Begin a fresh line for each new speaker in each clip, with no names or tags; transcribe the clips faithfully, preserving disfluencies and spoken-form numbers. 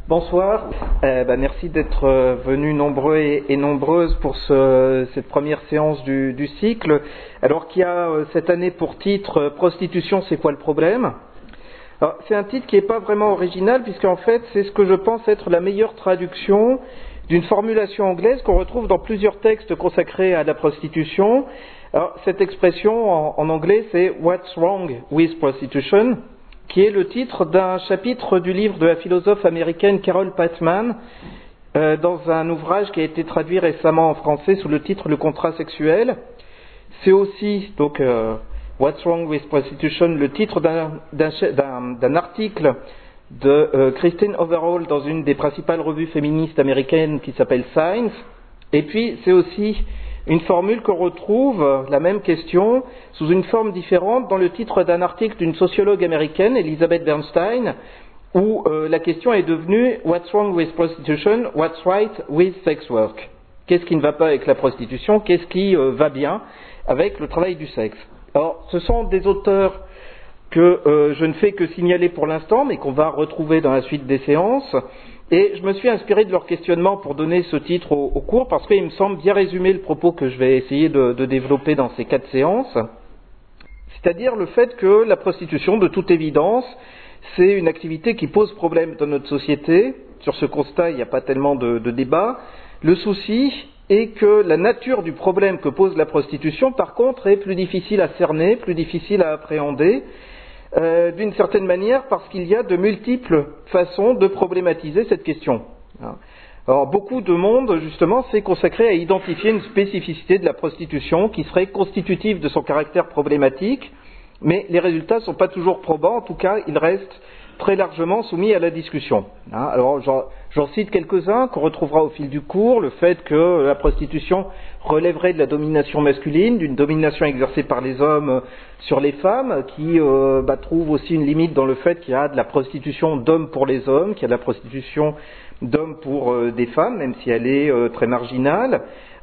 Bonsoir, euh, bah, merci d'être euh, venus nombreux et, et nombreuses pour ce, cette première séance du, du cycle, alors qui a euh, cette année pour titre euh, « Prostitution, c'est quoi le problème ?» Alors, c'est un titre qui n'est pas vraiment original, puisqu'en fait c'est ce que je pense être la meilleure traduction d'une formulation anglaise qu'on retrouve dans plusieurs textes consacrés à la prostitution. Alors, cette expression en, en anglais c'est « What's wrong with prostitution ?» qui est le titre d'un chapitre du livre de la philosophe américaine Carol Patman, euh, dans un ouvrage qui a été traduit récemment en français sous le titre « Le contrat sexuel ». C'est aussi, donc, euh, « What's wrong with prostitution », le titre d'un, d'un, d'un, d'un article de euh, Christine Overall dans une des principales revues féministes américaines qui s'appelle Science. Et puis, c'est aussi une formule qu'on retrouve, la même question, sous une forme différente dans le titre d'un article d'une sociologue américaine, Elizabeth Bernstein, où euh, la question est devenue « What's wrong with prostitution? What's right with sex work ?» Qu'est-ce qui ne va pas avec la prostitution? Qu'est-ce qui euh, va bien avec le travail du sexe? Alors, ce sont des auteurs que euh, je ne fais que signaler pour l'instant, mais qu'on va retrouver dans la suite des séances. Et je me suis inspiré de leur questionnement pour donner ce titre au, au cours, parce qu'il me semble bien résumer le propos que je vais essayer de, de développer dans ces quatre séances. C'est-à-dire le fait que la prostitution, de toute évidence, c'est une activité qui pose problème dans notre société. Sur ce constat, il n'y a pas tellement de, de débat. Le souci est que la nature du problème que pose la prostitution, par contre, est plus difficile à cerner, plus difficile à appréhender. Euh, d'une certaine manière parce qu'il y a de multiples façons de problématiser cette question. Alors beaucoup de monde justement s'est consacré à identifier une spécificité de la prostitution qui serait constitutive de son caractère problématique, mais les résultats ne sont pas toujours probants, en tout cas ils restent très largement soumis à la discussion. Alors j'en, j'en cite quelques-uns qu'on retrouvera au fil du cours, le fait que la prostitution relèverait de la domination masculine, d'une domination exercée par les hommes sur les femmes, qui euh, bah, trouve aussi une limite dans le fait qu'il y a de la prostitution d'hommes pour les hommes, qu'il y a de la prostitution d'hommes pour euh, des femmes, même si elle est euh, très marginale.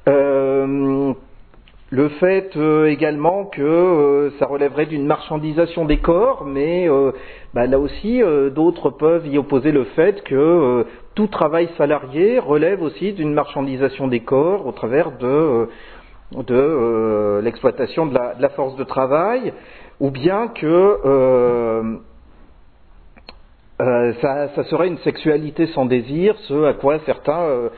Euh, le fait euh, également que euh, ça relèverait d'une marchandisation des corps, mais euh, bah, là aussi euh, d'autres peuvent y opposer le fait que euh, tout travail salarié relève aussi d'une marchandisation des corps au travers de, euh, de euh, l'exploitation de la, de la force de travail, ou bien que euh, euh, ça, ça serait une sexualité sans désir, ce à quoi certains euh,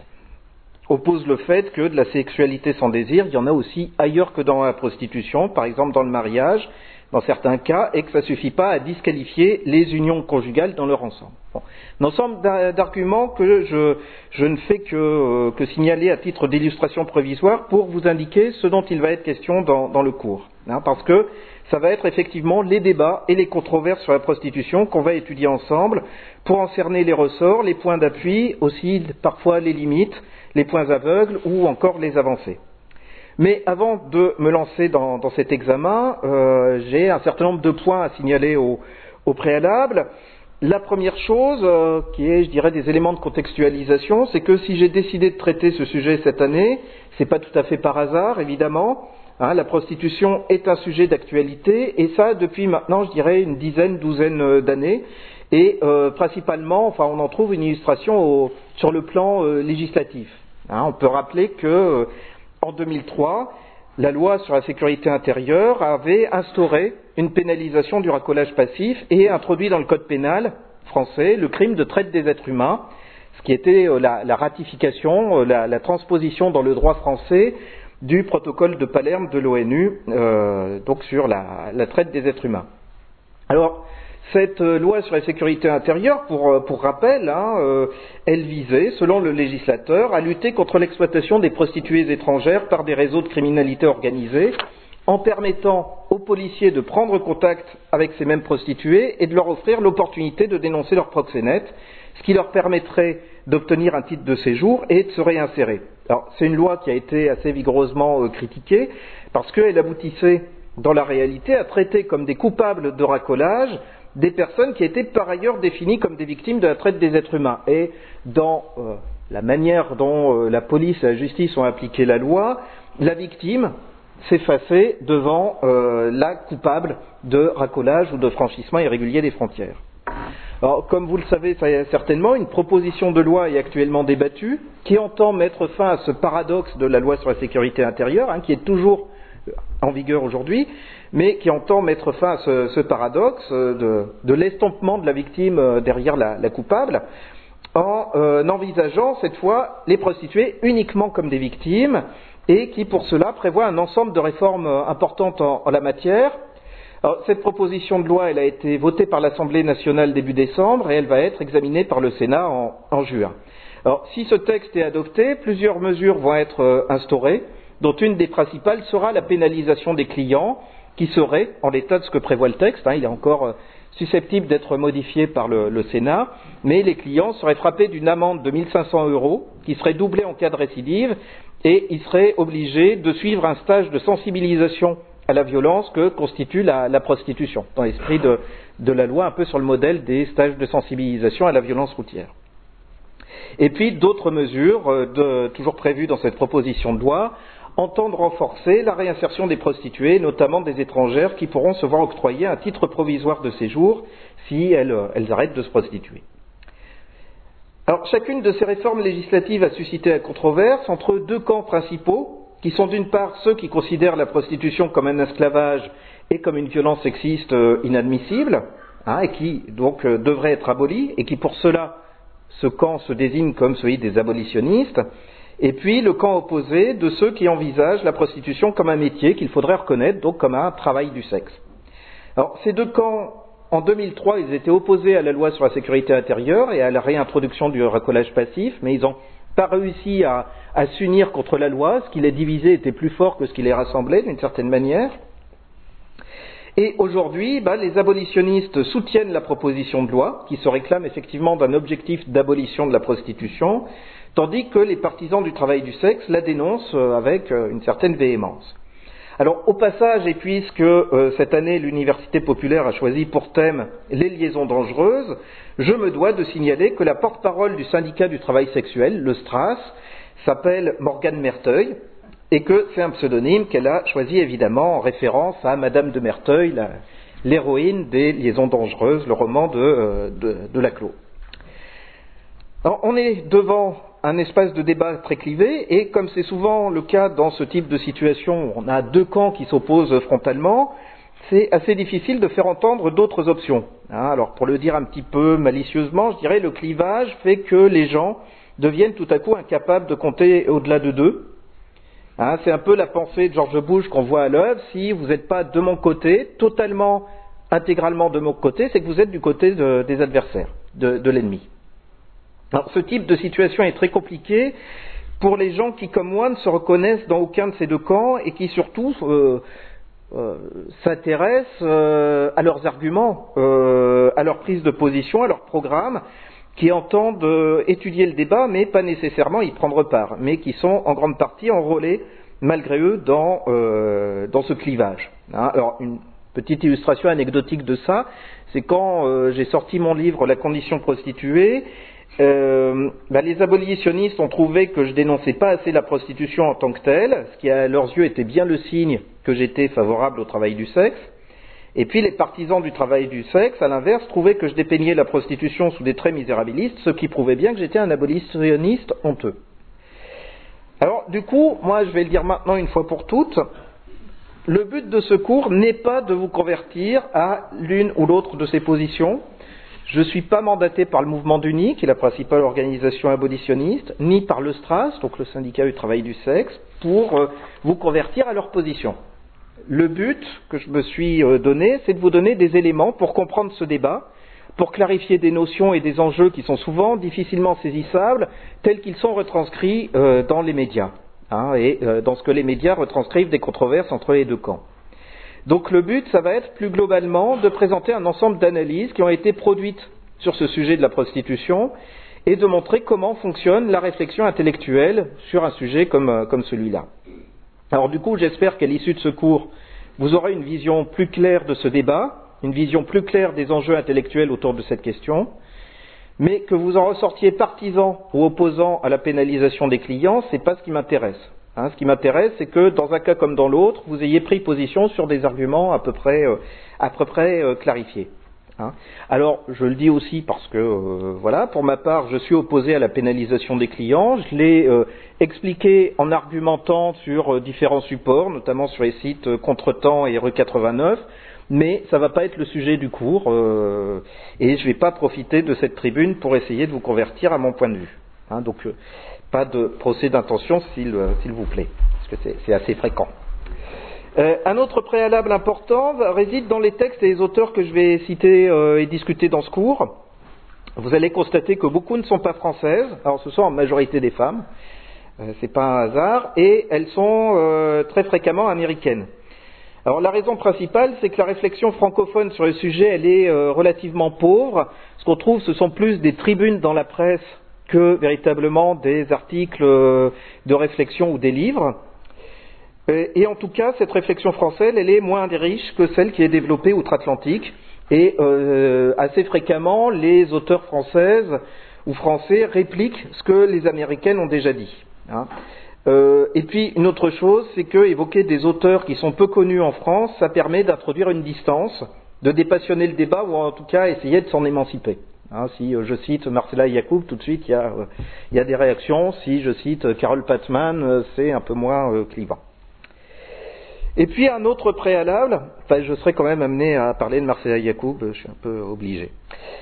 oppose le fait que de la sexualité sans désir, il y en a aussi ailleurs que dans la prostitution, par exemple dans le mariage, dans certains cas, et que ça ne suffit pas à disqualifier les unions conjugales dans leur ensemble. Bon. Un ensemble d'arguments que je, je ne fais que, euh, que signaler à titre d'illustration provisoire pour vous indiquer ce dont il va être question dans, dans le cours. Hein, parce que ça va être effectivement les débats et les controverses sur la prostitution qu'on va étudier ensemble pour en cerner les ressorts, les points d'appui, aussi parfois les limites, les points aveugles ou encore les avancées. Mais avant de me lancer dans, dans cet examen, euh, j'ai un certain nombre de points à signaler au, au préalable. La première chose, euh, qui est, je dirais, des éléments de contextualisation, c'est que si j'ai décidé de traiter ce sujet cette année, c'est pas tout à fait par hasard, évidemment. Hein, la prostitution est un sujet d'actualité, et ça depuis maintenant, je dirais, une dizaine, douzaine d'années. Et euh, principalement, enfin, on en trouve une illustration au, sur le plan euh, législatif. Hein, on peut rappeler que euh, en deux mille trois, la loi sur la sécurité intérieure avait instauré une pénalisation du racolage passif et introduit dans le code pénal français le crime de traite des êtres humains, ce qui était euh, la, la ratification, euh, la, la transposition dans le droit français du protocole de Palerme de l'ONU, euh, donc sur la, la traite des êtres humains. Alors, cette loi sur la sécurité intérieure, pour, pour rappel, hein, euh, elle visait, selon le législateur, à lutter contre l'exploitation des prostituées étrangères par des réseaux de criminalité organisée, en permettant aux policiers de prendre contact avec ces mêmes prostituées et de leur offrir l'opportunité de dénoncer leurs proxénètes, ce qui leur permettrait d'obtenir un titre de séjour et de se réinsérer. Alors, c'est une loi qui a été assez vigoureusement euh, critiquée, parce qu'elle aboutissait, dans la réalité, à traiter comme des coupables de racolage des personnes qui étaient par ailleurs définies comme des victimes de la traite des êtres humains. Et dans euh, la manière dont euh, la police et la justice ont appliqué la loi, la victime s'effaçait devant euh, la coupable de racolage ou de franchissement irrégulier des frontières. Alors, comme vous le savez certainement, une proposition de loi est actuellement débattue qui entend mettre fin à ce paradoxe de la loi sur la sécurité intérieure, hein, qui est toujours en vigueur aujourd'hui, mais qui entend mettre fin à ce, ce paradoxe de, de l'estompement de la victime derrière la, la coupable, en euh, envisageant cette fois les prostituées uniquement comme des victimes, et qui pour cela prévoit un ensemble de réformes importantes en, en la matière. Alors, cette proposition de loi, elle a été votée par l'Assemblée nationale début décembre et elle va être examinée par le Sénat en, en juin. Alors, si ce texte est adopté, plusieurs mesures vont être euh, instaurées, dont une des principales sera la pénalisation des clients, qui serait, en l'état de ce que prévoit le texte, hein, il est encore euh, susceptible d'être modifié par le, le Sénat, mais les clients seraient frappés d'une amende de mille cinq cents euros, qui serait doublée en cas de récidive, et ils seraient obligés de suivre un stage de sensibilisation à la violence que constitue la, la prostitution, dans l'esprit de, de la loi, un peu sur le modèle des stages de sensibilisation à la violence routière. Et puis d'autres mesures, euh, de, toujours prévues dans cette proposition de loi, entendent renforcer la réinsertion des prostituées, notamment des étrangères qui pourront se voir octroyer un titre provisoire de séjour si elles, elles arrêtent de se prostituer. Alors, chacune de ces réformes législatives a suscité la controverse entre deux camps principaux, qui sont d'une part ceux qui considèrent la prostitution comme un esclavage et comme une violence sexiste inadmissible, hein, et qui donc euh, devrait être abolie, et qui pour cela, ce camp se désigne comme celui des abolitionnistes, et puis le camp opposé de ceux qui envisagent la prostitution comme un métier qu'il faudrait reconnaître, donc comme un travail du sexe. Alors, ces deux camps, en deux mille trois, ils étaient opposés à la loi sur la sécurité intérieure et à la réintroduction du racolage passif, mais ils n'ont pas réussi à, à s'unir contre la loi. Ce qui les divisait était plus fort que ce qui les rassemblait, d'une certaine manière. Et aujourd'hui, bah, les abolitionnistes soutiennent la proposition de loi, qui se réclame effectivement d'un objectif d'abolition de la prostitution, tandis que les partisans du travail du sexe la dénoncent avec une certaine véhémence. Alors, au passage, et puisque euh, cette année l'Université populaire a choisi pour thème les liaisons dangereuses, je me dois de signaler que la porte-parole du syndicat du travail sexuel, le STRAS, s'appelle Morgane Merteuil, et que c'est un pseudonyme qu'elle a choisi évidemment en référence à Madame de Merteuil, la, l'héroïne des liaisons dangereuses, le roman de, euh, de, de Laclos. Alors, on est devant un espace de débat très clivé, et comme c'est souvent le cas dans ce type de situation, on a deux camps qui s'opposent frontalement, c'est assez difficile de faire entendre d'autres options. Hein, alors pour le dire un petit peu malicieusement, je dirais le clivage fait que les gens deviennent tout à coup incapables de compter au-delà de deux. Hein, c'est un peu la pensée de George Bush qu'on voit à l'œuvre, si vous n'êtes pas de mon côté, totalement, intégralement de mon côté, c'est que vous êtes du côté de, des adversaires, de, de l'ennemi. Alors, ce type de situation est très compliqué pour les gens qui, comme moi, ne se reconnaissent dans aucun de ces deux camps et qui, surtout, euh, euh, s'intéressent euh, à leurs arguments, euh, à leur prise de position, à leur programme, qui entendent euh, étudier le débat, mais pas nécessairement y prendre part, mais qui sont en grande partie enrôlés, malgré eux, dans, euh, dans ce clivage. Hein, alors, une petite illustration anecdotique de ça, c'est quand euh, j'ai sorti mon livre « La condition prostituée », Euh, ben les abolitionnistes ont trouvé que je dénonçais pas assez la prostitution en tant que telle, ce qui à leurs yeux était bien le signe que j'étais favorable au travail du sexe. Et puis les partisans du travail du sexe, à l'inverse, trouvaient que je dépeignais la prostitution sous des traits misérabilistes, ce qui prouvait bien que j'étais un abolitionniste honteux. Alors du coup, moi je vais le dire maintenant une fois pour toutes, le but de ce cours n'est pas de vous convertir à l'une ou l'autre de ces positions. Je ne suis pas mandaté par le Mouvement d'Uni, qui est la principale organisation abolitionniste, ni par le STRAS, donc le syndicat du travail du sexe, pour euh, vous convertir à leur position. Le but que je me suis euh, donné, c'est de vous donner des éléments pour comprendre ce débat, pour clarifier des notions et des enjeux qui sont souvent difficilement saisissables, tels qu'ils sont retranscrits euh, dans les médias, hein, et euh, dans ce que les médias retranscrivent des controverses entre les deux camps. Donc le but, ça va être plus globalement de présenter un ensemble d'analyses qui ont été produites sur ce sujet de la prostitution et de montrer comment fonctionne la réflexion intellectuelle sur un sujet comme, comme celui-là. Alors du coup, j'espère qu'à l'issue de ce cours, vous aurez une vision plus claire de ce débat, une vision plus claire des enjeux intellectuels autour de cette question, mais que vous en ressortiez partisan ou opposant à la pénalisation des clients, c'est pas ce qui m'intéresse. Hein, ce qui m'intéresse, c'est que dans un cas comme dans l'autre, vous ayez pris position sur des arguments à peu près, euh, à peu près euh, clarifiés. Hein. Alors, je le dis aussi parce que, euh, voilà, pour ma part, je suis opposé à la pénalisation des clients. Je l'ai euh, expliqué en argumentant sur euh, différents supports, notamment sur les sites euh, Contretemps et Rue quatre-vingt-neuf, mais ça ne va pas être le sujet du cours, euh, et je ne vais pas profiter de cette tribune pour essayer de vous convertir à mon point de vue. Hein, donc, euh, pas de procès d'intention, s'il, euh, s'il vous plaît, parce que c'est, c'est assez fréquent. Euh, un autre préalable important réside dans les textes et les auteurs que je vais citer euh, et discuter dans ce cours. Vous allez constater que beaucoup ne sont pas françaises, alors ce sont en majorité des femmes, euh, c'est pas un hasard, et elles sont euh, très fréquemment américaines. Alors la raison principale, c'est que la réflexion francophone sur le sujet, elle est euh, relativement pauvre. Ce qu'on trouve, ce sont plus des tribunes dans la presse que véritablement des articles euh, de réflexion ou des livres. Et en tout cas, cette réflexion française, elle est moins riche que celle qui est développée outre-Atlantique. Et euh, assez fréquemment, les auteurs françaises ou français répliquent ce que les Américaines ont déjà dit. Hein. Euh, et puis, une autre chose, c'est que évoquer des auteurs qui sont peu connus en France, ça permet d'introduire une distance, de dépassionner le débat, ou en tout cas essayer de s'en émanciper. Hein, si euh, je cite Marcella Yacoub, tout de suite, il y a, euh, il y a des réactions. Si je cite euh, Carole Patman, euh, c'est un peu moins euh, clivant. Et puis un autre préalable, enfin je serai quand même amené à parler de Marcella Yacoub, je suis un peu obligé,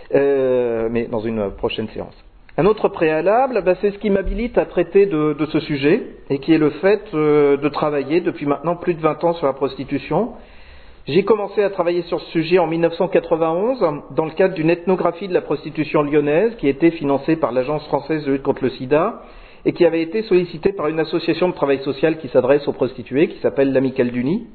euh, mais dans une prochaine séance. Un autre préalable, bah, c'est ce qui m'habilite à traiter de, de ce sujet, et qui est le fait euh, de travailler depuis maintenant plus de vingt ans sur la prostitution. J'ai commencé à travailler sur ce sujet en mille neuf cent quatre-vingt-onze, dans le cadre d'une ethnographie de la prostitution lyonnaise, qui était financée par l'Agence française de lutte contre le sida, et qui avait été sollicité par une association de travail social qui s'adresse aux prostituées, qui s'appelle l'Amicale du Nid.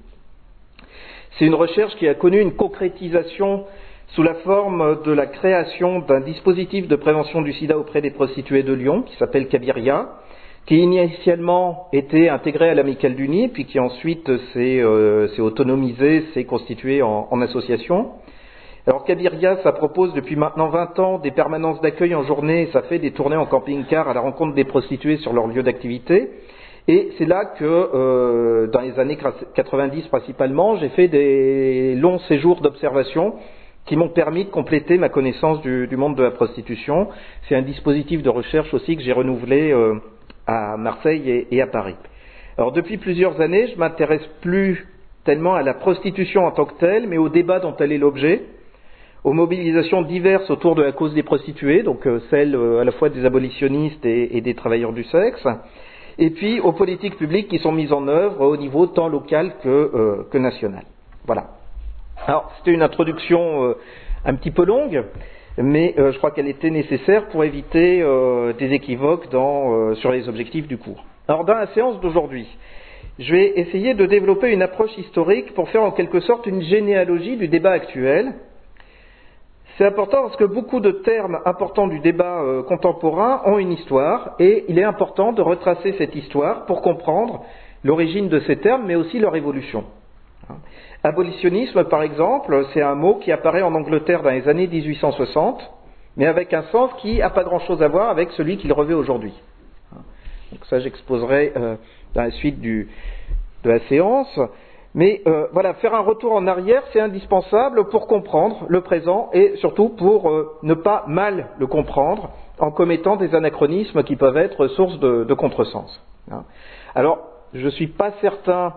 C'est une recherche qui a connu une concrétisation sous la forme de la création d'un dispositif de prévention du sida auprès des prostituées de Lyon, qui s'appelle Cabiria, qui initialement était intégré à l'Amicale du Nid, puis qui ensuite s'est, euh, s'est autonomisé, s'est constitué en, en association. Alors Cabiria, ça propose depuis maintenant vingt ans des permanences d'accueil en journée, et ça fait des tournées en camping-car à la rencontre des prostituées sur leur lieu d'activité. Et c'est là que, euh, dans les années quatre-vingt-dix principalement, j'ai fait des longs séjours d'observation qui m'ont permis de compléter ma connaissance du, du monde de la prostitution. C'est un dispositif de recherche aussi que j'ai renouvelé euh, à Marseille et, et à Paris. Alors depuis plusieurs années, je m'intéresse plus tellement à la prostitution en tant que telle, mais au débat dont elle est l'objet, aux mobilisations diverses autour de la cause des prostituées, donc euh, celles euh, à la fois des abolitionnistes et, et des travailleurs du sexe, et puis aux politiques publiques qui sont mises en œuvre au niveau tant local que, euh, que national. Voilà. Alors, c'était une introduction euh, un petit peu longue, mais euh, je crois qu'elle était nécessaire pour éviter euh, des équivoques dans, euh, sur les objectifs du cours. Alors, dans la séance d'aujourd'hui, je vais essayer de développer une approche historique pour faire en quelque sorte une généalogie du débat actuel. C'est important parce que beaucoup de termes importants du débat euh, contemporain ont une histoire, et il est important de retracer cette histoire pour comprendre l'origine de ces termes, mais aussi leur évolution. Abolitionnisme, par exemple, c'est un mot qui apparaît en Angleterre dans les années dix-huit cent soixante, mais avec un sens qui n'a pas grand-chose à voir avec celui qu'il revêt aujourd'hui. Donc ça, j'exposerai euh, dans la suite du, de la séance. Mais euh, voilà, faire un retour en arrière, c'est indispensable pour comprendre le présent et surtout pour euh, ne pas mal le comprendre en commettant des anachronismes qui peuvent être source de, de contresens. Hein. Alors, je ne suis pas certain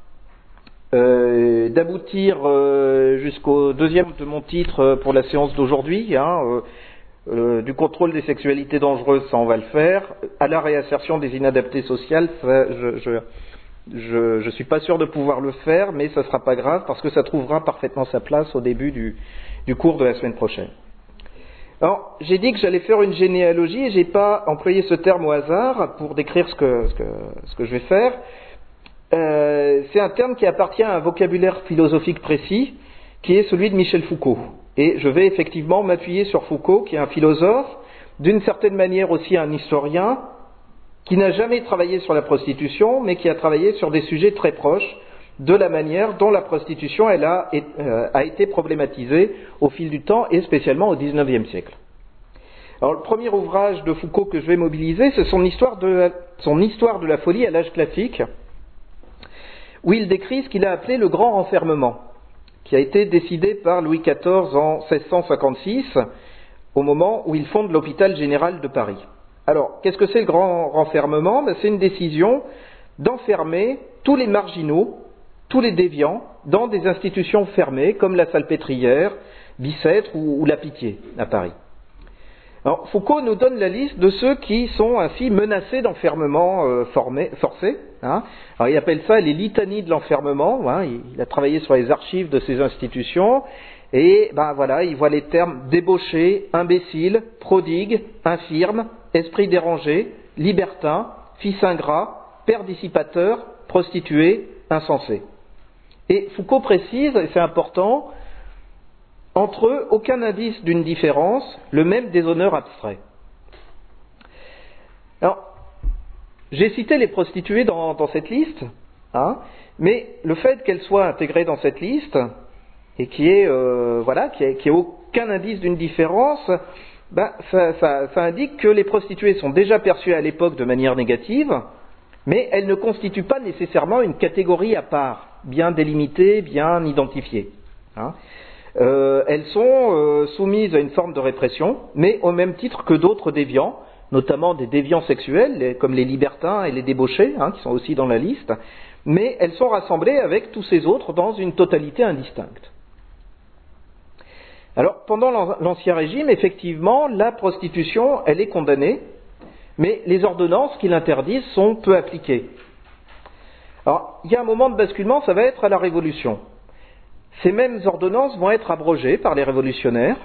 euh, d'aboutir euh, jusqu'au deuxième de mon titre pour la séance d'aujourd'hui. Hein, euh, euh, du contrôle des sexualités dangereuses, ça on va le faire. À la réinsertion des inadaptés sociales, ça, je... je Je ne suis pas sûr de pouvoir le faire, mais ça ne sera pas grave parce que ça trouvera parfaitement sa place au début du, du cours de la semaine prochaine. Alors, j'ai dit que j'allais faire une généalogie et je n'ai pas employé ce terme au hasard pour décrire ce que, ce que, ce que je vais faire. Euh, c'est un terme qui appartient à un vocabulaire philosophique précis qui est celui de Michel Foucault. Et je vais effectivement m'appuyer sur Foucault, qui est un philosophe, d'une certaine manière aussi un historien, qui n'a jamais travaillé sur la prostitution, mais qui a travaillé sur des sujets très proches de la manière dont la prostitution elle a, euh, a été problématisée au fil du temps, et spécialement au dix-neuvième siècle. Alors, le premier ouvrage de Foucault que je vais mobiliser, c'est son histoire de la, son histoire de la folie à l'âge classique, où il décrit ce qu'il a appelé le grand renfermement, qui a été décidé par Louis quatorze en seize cent cinquante-six, au moment où il fonde l'hôpital général de Paris. Alors, qu'est-ce que c'est le grand renfermement? Ben, c'est une décision d'enfermer tous les marginaux, tous les déviants, dans des institutions fermées, comme la Salpêtrière, Bicêtre ou, ou la Pitié, à Paris. Alors, Foucault nous donne la liste de ceux qui sont ainsi menacés d'enfermement euh, formé, forcé. Hein. Alors, il appelle ça les litanies de l'enfermement. Hein. Il, il a travaillé sur les archives de ces institutions. Et ben voilà, il voit les termes débauché, imbécile, prodigue, infirme, esprit dérangé, libertin, fils ingrat, père dissipateur, prostitué, insensé. Et Foucault précise, et c'est important, entre eux, aucun indice d'une différence, le même déshonneur abstrait. Alors, j'ai cité les prostituées dans, dans cette liste, hein, mais le fait qu'elles soient intégrées dans cette liste, et qu'il n'y ait, euh, voilà, qu'il y ait, qu'il y ait aucun indice d'une différence, ben, ça, ça, ça indique que les prostituées sont déjà perçues à l'époque de manière négative, mais elles ne constituent pas nécessairement une catégorie à part, bien délimitée, bien identifiée. Hein. Euh, elles sont euh, soumises à une forme de répression, mais au même titre que d'autres déviants, notamment des déviants sexuels, les, comme les libertins et les débauchés, hein, qui sont aussi dans la liste, mais elles sont rassemblées avec tous ces autres dans une totalité indistincte. Alors, pendant l'Ancien Régime, effectivement, la prostitution, elle est condamnée, mais les ordonnances qui l'interdisent sont peu appliquées. Alors, il y a un moment de basculement, ça va être à la Révolution. Ces mêmes ordonnances vont être abrogées par les révolutionnaires,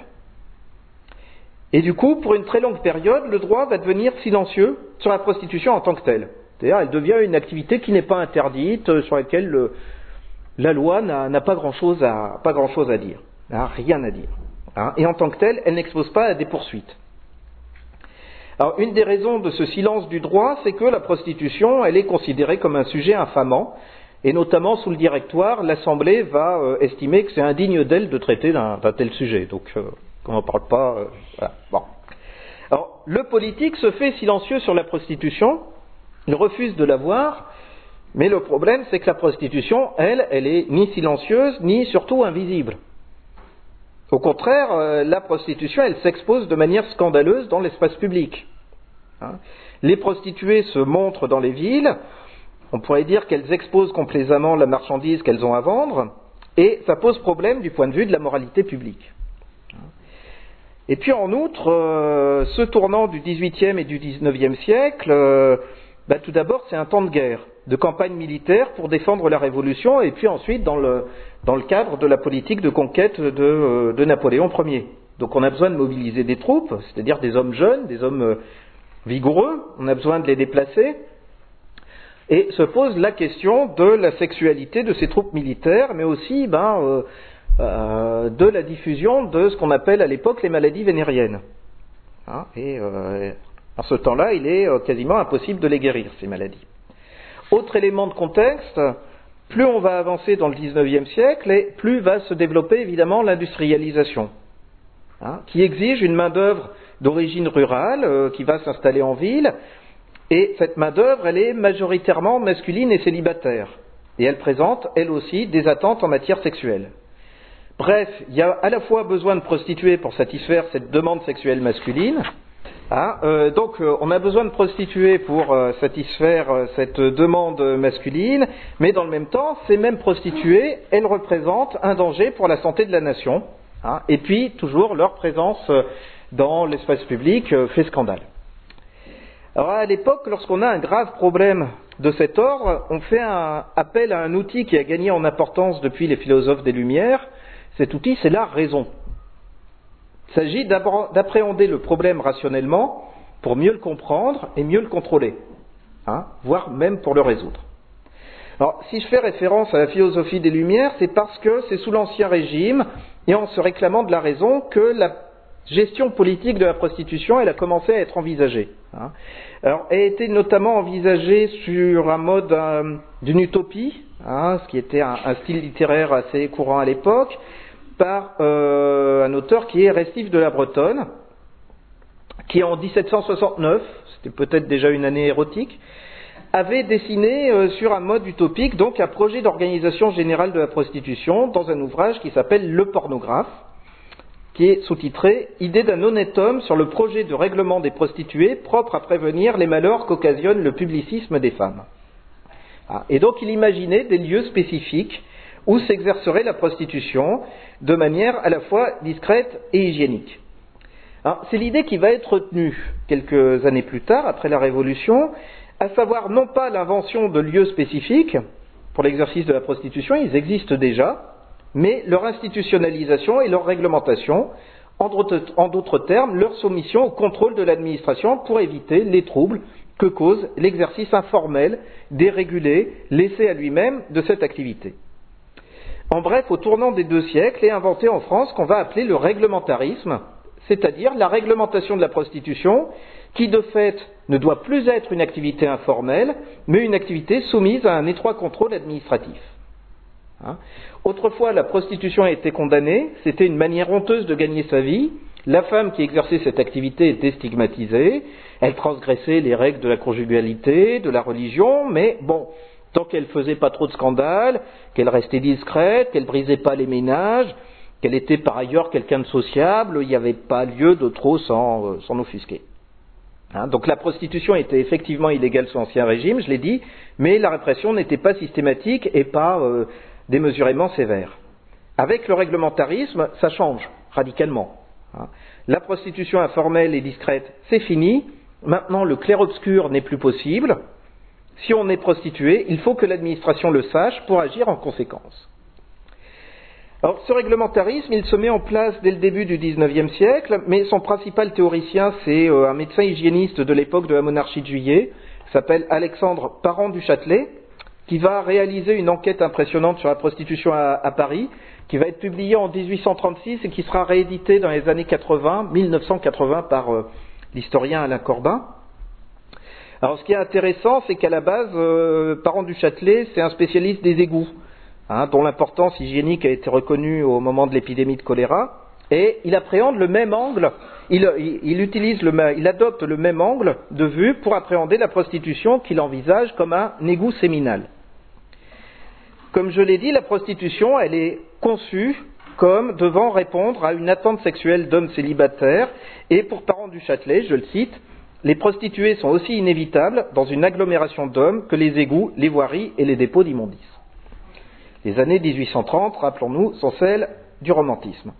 et du coup, pour une très longue période, le droit va devenir silencieux sur la prostitution en tant que telle. C'est-à-dire, elle devient une activité qui n'est pas interdite, sur laquelle le, la loi n'a, n'a pas grand-chose à, pas grand-chose à dire, n'a rien à dire. Hein, et en tant que telle, elle n'expose pas à des poursuites. Alors, une des raisons de ce silence du droit, c'est que la prostitution, elle est considérée comme un sujet infamant, et notamment sous le Directoire, l'Assemblée va euh, estimer que c'est indigne d'elle de traiter d'un, d'un tel sujet. Donc, euh, qu'on n'en parle pas. Euh, voilà. Bon. Alors, le politique se fait silencieux sur la prostitution, il refuse de la voir, mais le problème, c'est que la prostitution, elle, elle est ni silencieuse, ni surtout invisible. Au contraire, euh, la prostitution, elle s'expose de manière scandaleuse dans l'espace public. Hein. Les prostituées se montrent dans les villes, on pourrait dire qu'elles exposent complaisamment la marchandise qu'elles ont à vendre, et ça pose problème du point de vue de la moralité publique. Et puis en outre, euh, ce tournant du dix-huitième et du dix-neuvième siècle, euh, bah, tout d'abord c'est un temps de guerre, de campagne militaire pour défendre la Révolution, et puis ensuite dans le, dans le cadre de la politique de conquête de, euh, de Napoléon Ier. Donc on a besoin de mobiliser des troupes, c'est-à-dire des hommes jeunes, des hommes euh, vigoureux, on a besoin de les déplacer, et se pose la question de la sexualité de ces troupes militaires, mais aussi ben, euh, euh, de la diffusion de ce qu'on appelle à l'époque les maladies vénériennes. Hein, et euh, en ce temps-là, il est euh, quasiment impossible de les guérir, ces maladies. Autre élément de contexte, plus on va avancer dans le dix-neuvième siècle, et plus va se développer évidemment l'industrialisation, hein, qui exige une main-d'œuvre d'origine rurale, euh, qui va s'installer en ville, et cette main-d'œuvre, elle est majoritairement masculine et célibataire, et elle présente, elle aussi, des attentes en matière sexuelle. Bref, il y a à la fois besoin de prostituées pour satisfaire cette demande sexuelle masculine, hein, euh, donc euh, on a besoin de prostituées pour euh, satisfaire euh, cette demande masculine, mais dans le même temps, ces mêmes prostituées, elles représentent un danger pour la santé de la nation, hein, et puis toujours leur présence euh, dans l'espace public euh, fait scandale. Alors à l'époque, lorsqu'on a un grave problème de cet ordre, on fait un appel à un outil qui a gagné en importance depuis les philosophes des Lumières. Cet outil, c'est la raison. Il s'agit d'appréhender le problème rationnellement pour mieux le comprendre et mieux le contrôler, hein, voire même pour le résoudre. Alors, si je fais référence à la philosophie des Lumières, c'est parce que c'est sous l'Ancien Régime et en se réclamant de la raison que la gestion politique de la prostitution, elle a commencé à être envisagée. Hein. Alors, elle a été notamment envisagée sur un mode euh, d'une utopie, hein, ce qui était un, un style littéraire assez courant à l'époque, par euh, un auteur qui est Restif de la Bretonne, qui en dix-sept cent soixante-neuf, c'était peut-être déjà une année érotique, avait dessiné euh, sur un mode utopique donc un projet d'organisation générale de la prostitution dans un ouvrage qui s'appelle Le Pornographe, qui est sous-titré « Idée d'un honnête homme sur le projet de règlement des prostituées propre à prévenir les malheurs qu'occasionne le publicisme des femmes ». Ah, et donc il imaginait des lieux spécifiques où s'exercerait la prostitution de manière à la fois discrète et hygiénique. Alors, c'est l'idée qui va être retenue quelques années plus tard, après la Révolution, à savoir non pas l'invention de lieux spécifiques pour l'exercice de la prostitution, ils existent déjà, mais leur institutionnalisation et leur réglementation, en d'autres termes, leur soumission au contrôle de l'administration pour éviter les troubles que cause l'exercice informel, dérégulé, laissé à lui-même de cette activité. En bref, au tournant des deux siècles, est inventé en France ce qu'on va appeler le réglementarisme, c'est-à-dire la réglementation de la prostitution, qui de fait ne doit plus être une activité informelle, mais une activité soumise à un étroit contrôle administratif. Hein. Autrefois, la prostitution a été condamnée, c'était une manière honteuse de gagner sa vie. La femme qui exerçait cette activité était stigmatisée, elle transgressait les règles de la conjugalité, de la religion, mais bon, tant qu'elle faisait pas trop de scandales, qu'elle restait discrète, qu'elle brisait pas les ménages, qu'elle était par ailleurs quelqu'un de sociable, il n'y avait pas lieu de trop s'en, euh, s'en offusquer. Hein, donc la prostitution était effectivement illégale sous l'Ancien Régime, je l'ai dit, mais la répression n'était pas systématique et pas euh, démesurément sévère. Avec le réglementarisme, ça change radicalement. Hein. La prostitution informelle et discrète, c'est fini. Maintenant, le clair-obscur n'est plus possible. Si on est prostitué, il faut que l'administration le sache pour agir en conséquence. Alors, ce réglementarisme, il se met en place dès le début du dix-neuvième siècle, mais son principal théoricien, c'est euh, un médecin hygiéniste de l'époque de la monarchie de Juillet, qui s'appelle Alexandre Parent du Châtelet, qui va réaliser une enquête impressionnante sur la prostitution à, à Paris, qui va être publiée en dix-huit cent trente-six et qui sera rééditée dans les années quatre-vingts, mille neuf cent quatre-vingts par euh, l'historien Alain Corbin. Alors, ce qui est intéressant, c'est qu'à la base, euh, Parent du Châtelet, c'est un spécialiste des égouts, hein, dont l'importance hygiénique a été reconnue au moment de l'épidémie de choléra, et il appréhende le même angle, il, il, il, utilise le, il adopte le même angle de vue pour appréhender la prostitution qu'il envisage comme un égout séminal. Comme je l'ai dit, la prostitution, elle est conçue comme devant répondre à une attente sexuelle d'hommes célibataires, et pour Parent du Châtelet, je le cite, les prostituées sont aussi inévitables dans une agglomération d'hommes que les égouts, les voiries et les dépôts d'immondices. Les années dix-huit cent trente, rappelons-nous, sont celles du romantisme.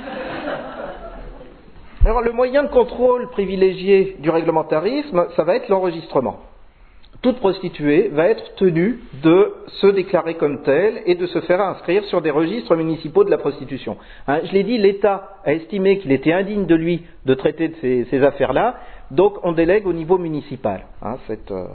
Alors, le moyen de contrôle privilégié du réglementarisme, ça va être l'enregistrement. Toute prostituée va être tenue de se déclarer comme telle et de se faire inscrire sur des registres municipaux de la prostitution. Hein, je l'ai dit, l'État a estimé qu'il était indigne de lui de traiter de ces, ces affaires-là, donc on délègue au niveau municipal hein, cette, euh,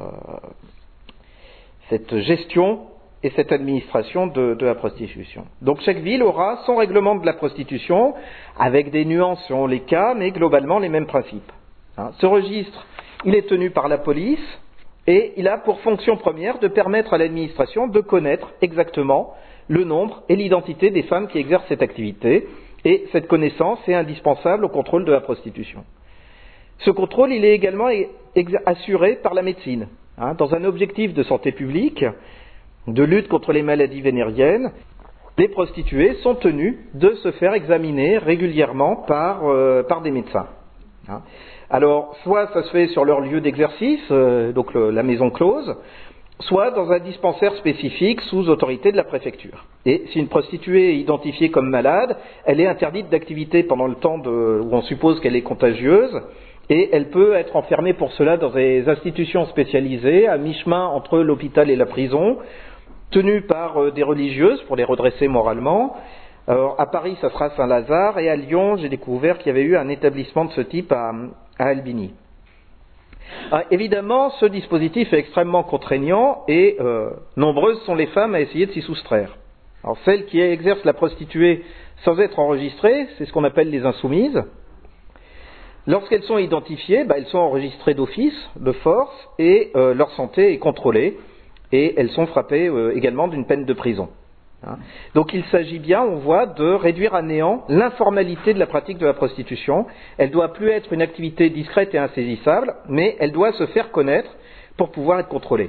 cette gestion et cette administration de, de la prostitution. Donc chaque ville aura son règlement de la prostitution, avec des nuances selon les cas, mais globalement les mêmes principes. Hein, ce registre, il est tenu par la police, et il a pour fonction première de permettre à l'administration de connaître exactement le nombre et l'identité des femmes qui exercent cette activité, et cette connaissance est indispensable au contrôle de la prostitution. Ce contrôle, il est également assuré par la médecine. Hein, dans un objectif de santé publique, de lutte contre les maladies vénériennes, les prostituées sont tenues de se faire examiner régulièrement par, euh, par des médecins. Hein. Alors, soit ça se fait sur leur lieu d'exercice, euh, donc le, la maison close, soit dans un dispensaire spécifique sous autorité de la préfecture. Et si une prostituée est identifiée comme malade, elle est interdite d'activité pendant le temps de, où on suppose qu'elle est contagieuse, et elle peut être enfermée pour cela dans des institutions spécialisées, à mi-chemin entre l'hôpital et la prison, tenues par euh, des religieuses pour les redresser moralement. Alors, à Paris, ça sera Saint-Lazare, et à Lyon, j'ai découvert qu'il y avait eu un établissement de ce type à, à Albigny. Alors, évidemment, ce dispositif est extrêmement contraignant, et euh, nombreuses sont les femmes à essayer de s'y soustraire. Alors, celles qui exercent la prostituée sans être enregistrées, c'est ce qu'on appelle les insoumises. Lorsqu'elles sont identifiées, bah, elles sont enregistrées d'office, de force, et euh, leur santé est contrôlée, et elles sont frappées euh, également d'une peine de prison. Donc il s'agit bien, on voit, de réduire à néant l'informalité de la pratique de la prostitution. Elle ne doit plus être une activité discrète et insaisissable, mais elle doit se faire connaître pour pouvoir être contrôlés.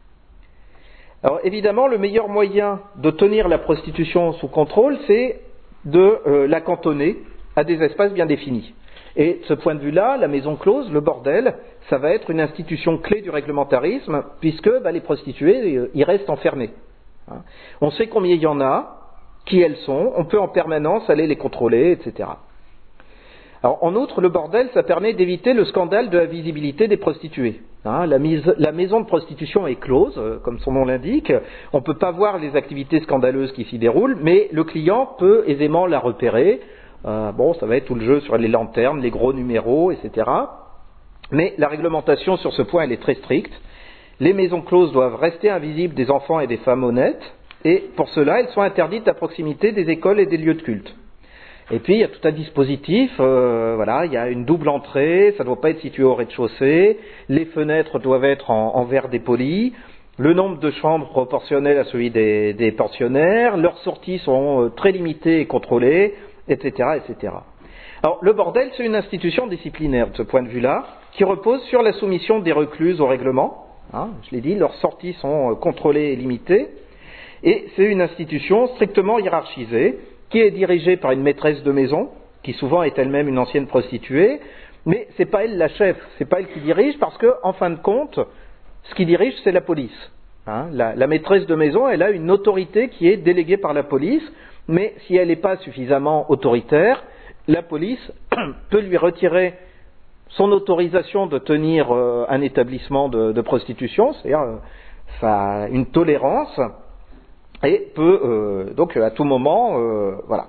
Alors évidemment, le meilleur moyen de tenir la prostitution sous contrôle, c'est de euh, la cantonner à des espaces bien définis. Et de ce point de vue-là, la maison close, le bordel, ça va être une institution clé du réglementarisme, puisque bah, les prostituées, euh, ils restent enfermés. Hein. On sait combien il y en a, qui elles sont, on peut en permanence aller les contrôler, et cetera. Alors, en outre, le bordel, ça permet d'éviter le scandale de la visibilité des prostituées. Hein, la, mise, la maison de prostitution est close, euh, comme son nom l'indique. On ne peut pas voir les activités scandaleuses qui s'y déroulent, mais le client peut aisément la repérer. Euh, bon, ça va être tout le jeu sur les lanternes, les gros numéros, et cetera. Mais la réglementation sur ce point, elle est très stricte. Les maisons closes doivent rester invisibles des enfants et des femmes honnêtes, et pour cela, elles sont interdites à proximité des écoles et des lieux de culte. Et puis, il y a tout un dispositif, euh, voilà, il y a une double entrée, ça ne doit pas être situé au rez-de-chaussée, les fenêtres doivent être en, en verre dépoli, le nombre de chambres proportionnel à celui des, des pensionnaires, leurs sorties sont euh, très limitées et contrôlées, et cetera, et cetera. Alors, le bordel, c'est une institution disciplinaire de ce point de vue-là, qui repose sur la soumission des recluses au règlement. Hein, je l'ai dit, leurs sorties sont euh, contrôlées et limitées, et c'est une institution strictement hiérarchisée, qui est dirigée par une maîtresse de maison, qui souvent est elle-même une ancienne prostituée, mais c'est pas elle la chef, c'est pas elle qui dirige, parce que, en fin de compte, ce qui dirige, c'est la police. Hein, la, la maîtresse de maison, elle a une autorité qui est déléguée par la police, mais si elle n'est pas suffisamment autoritaire, la police peut lui retirer son autorisation de tenir euh, un établissement de, de prostitution, c'est-à-dire euh, ça, une tolérance, et peut euh, donc à tout moment, euh, voilà,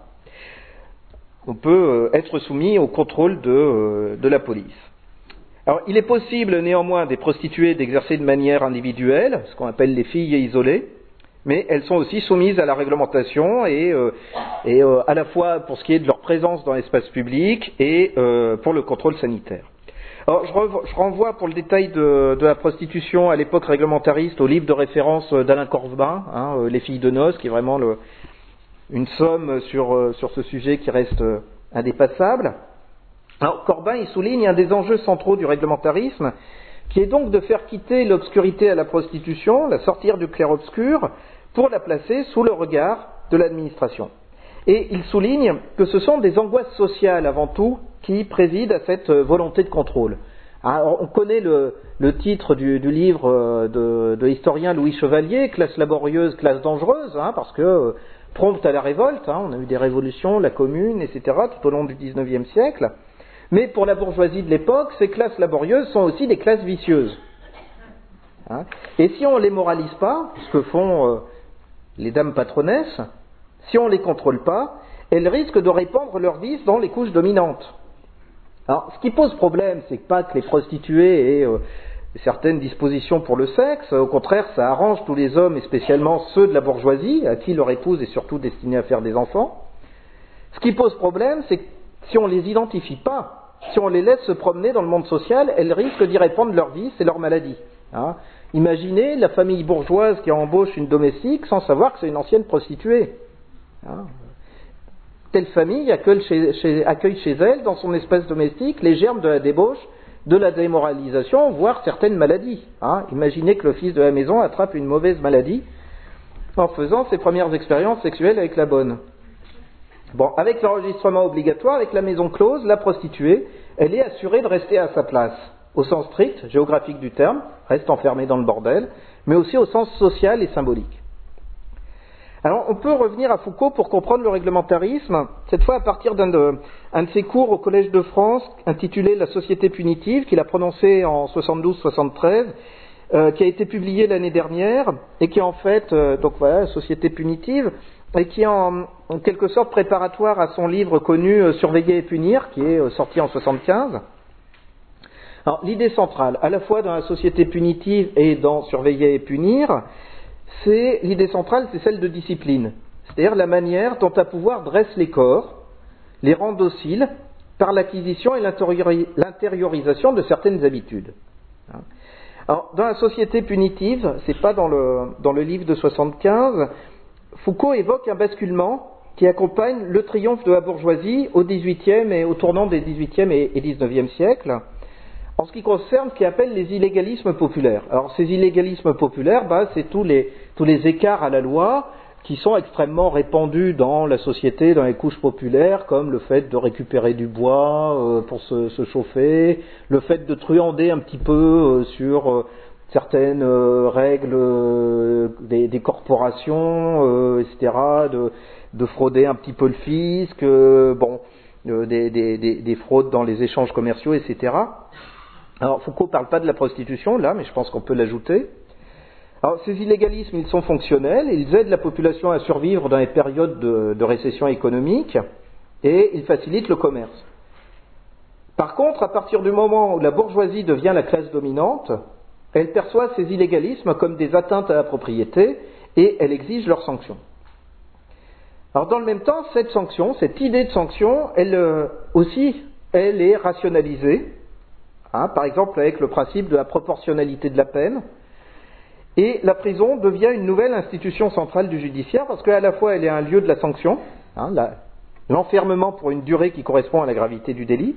on peut euh, être soumis au contrôle de, euh, de la police. Alors, il est possible néanmoins des prostituées d'exercer de manière individuelle, ce qu'on appelle les filles isolées, mais elles sont aussi soumises à la réglementation et, euh, et euh, à la fois pour ce qui est de leur présence dans l'espace public et euh, pour le contrôle sanitaire. Alors, je, rev- je renvoie pour le détail de, de la prostitution à l'époque réglementariste au livre de référence d'Alain Corvin, hein, euh, Les filles de noces, qui est vraiment le, une somme sur, euh, sur ce sujet qui reste euh, indépassable. Alors, Corbin, il souligne un des enjeux centraux du réglementarisme, qui est donc de faire quitter l'obscurité à la prostitution, la sortir du clair-obscur, pour la placer sous le regard de l'administration. Et il souligne que ce sont des angoisses sociales avant tout qui président à cette volonté de contrôle. Alors, on connaît le, le titre du, du livre de, de l'historien Louis Chevalier, Classe laborieuse, classe dangereuse, hein, parce que euh, prompte à la révolte, hein, on a eu des révolutions, la Commune, et cetera, tout au long du dix-neuvième siècle. Mais pour la bourgeoisie de l'époque, ces classes laborieuses sont aussi des classes vicieuses. Hein, et si on ne les moralise pas, ce que font euh, les dames patronesses, si on ne les contrôle pas, elles risquent de répandre leurs vices dans les couches dominantes. Alors, ce qui pose problème, c'est pas que les prostituées aient euh, certaines dispositions pour le sexe, au contraire, ça arrange tous les hommes, et spécialement ceux de la bourgeoisie, à qui leur épouse est surtout destinée à faire des enfants. Ce qui pose problème, c'est que si on ne les identifie pas, si on les laisse se promener dans le monde social, elles risquent d'y répandre leurs vices et leurs maladies. Hein. Imaginez la famille bourgeoise qui embauche une domestique sans savoir que c'est une ancienne prostituée. Hein. Telle famille accueille chez, chez, accueille chez elle, dans son espace domestique, les germes de la débauche, de la démoralisation, voire certaines maladies. Hein. Imaginez que le fils de la maison attrape une mauvaise maladie en faisant ses premières expériences sexuelles avec la bonne. Bon, avec l'enregistrement obligatoire, avec la maison close, la prostituée, elle est assurée de rester à sa place, au sens strict, géographique du terme, reste enfermée dans le bordel, mais aussi au sens social et symbolique. Alors, on peut revenir à Foucault pour comprendre le réglementarisme, cette fois à partir d'un de, un de ses cours au Collège de France, intitulé « La société punitive », qu'il a prononcé en soixante-douze soixante-treize, euh, qui a été publié l'année dernière, et qui est en fait, euh, donc voilà, la société punitive, et qui est en, en quelque sorte préparatoire à son livre connu euh, « Surveiller et punir », qui est euh, sorti en soixante-quinze. Alors, l'idée centrale, à la fois dans la société punitive et dans « Surveiller et punir », c'est l'idée centrale, c'est celle de discipline, c'est-à-dire la manière dont un pouvoir dresse les corps, les rend dociles par l'acquisition et l'intériorisation de certaines habitudes. Alors, dans la société punitive, c'est pas dans le dans le livre de soixante-quinze, Foucault évoque un basculement qui accompagne le triomphe de la bourgeoisie au dix-huitième et au tournant des dix-huitième et dix-neuvième siècles. En en ce qui concerne ce qu'il appelle les illégalismes populaires. Alors ces illégalismes populaires, bah, c'est tous les, tous les écarts à la loi qui sont extrêmement répandus dans la société, dans les couches populaires, comme le fait de récupérer du bois euh, pour se, se chauffer, le fait de truander un petit peu euh, sur euh, certaines euh, règles euh, des, des corporations, euh, et cetera, de, de frauder un petit peu le fisc, euh, bon, euh, des, des, des, des fraudes dans les échanges commerciaux, et cetera. Alors Foucault ne parle pas de la prostitution là, mais je pense qu'on peut l'ajouter. Alors, ces illégalismes, ils sont fonctionnels, ils aident la population à survivre dans les périodes de, de récession économique et ils facilitent le commerce. Par contre, à partir du moment où la bourgeoisie devient la classe dominante, elle perçoit ces illégalismes comme des atteintes à la propriété et elle exige leurs sanctions. Alors, dans le même temps, cette sanction, cette idée de sanction, elle euh, aussi, elle est rationalisée, hein, par exemple avec le principe de la proportionnalité de la peine. Et la prison devient une nouvelle institution centrale du judiciaire parce qu'à la fois elle est un lieu de la sanction, hein, la, l'enfermement pour une durée qui correspond à la gravité du délit,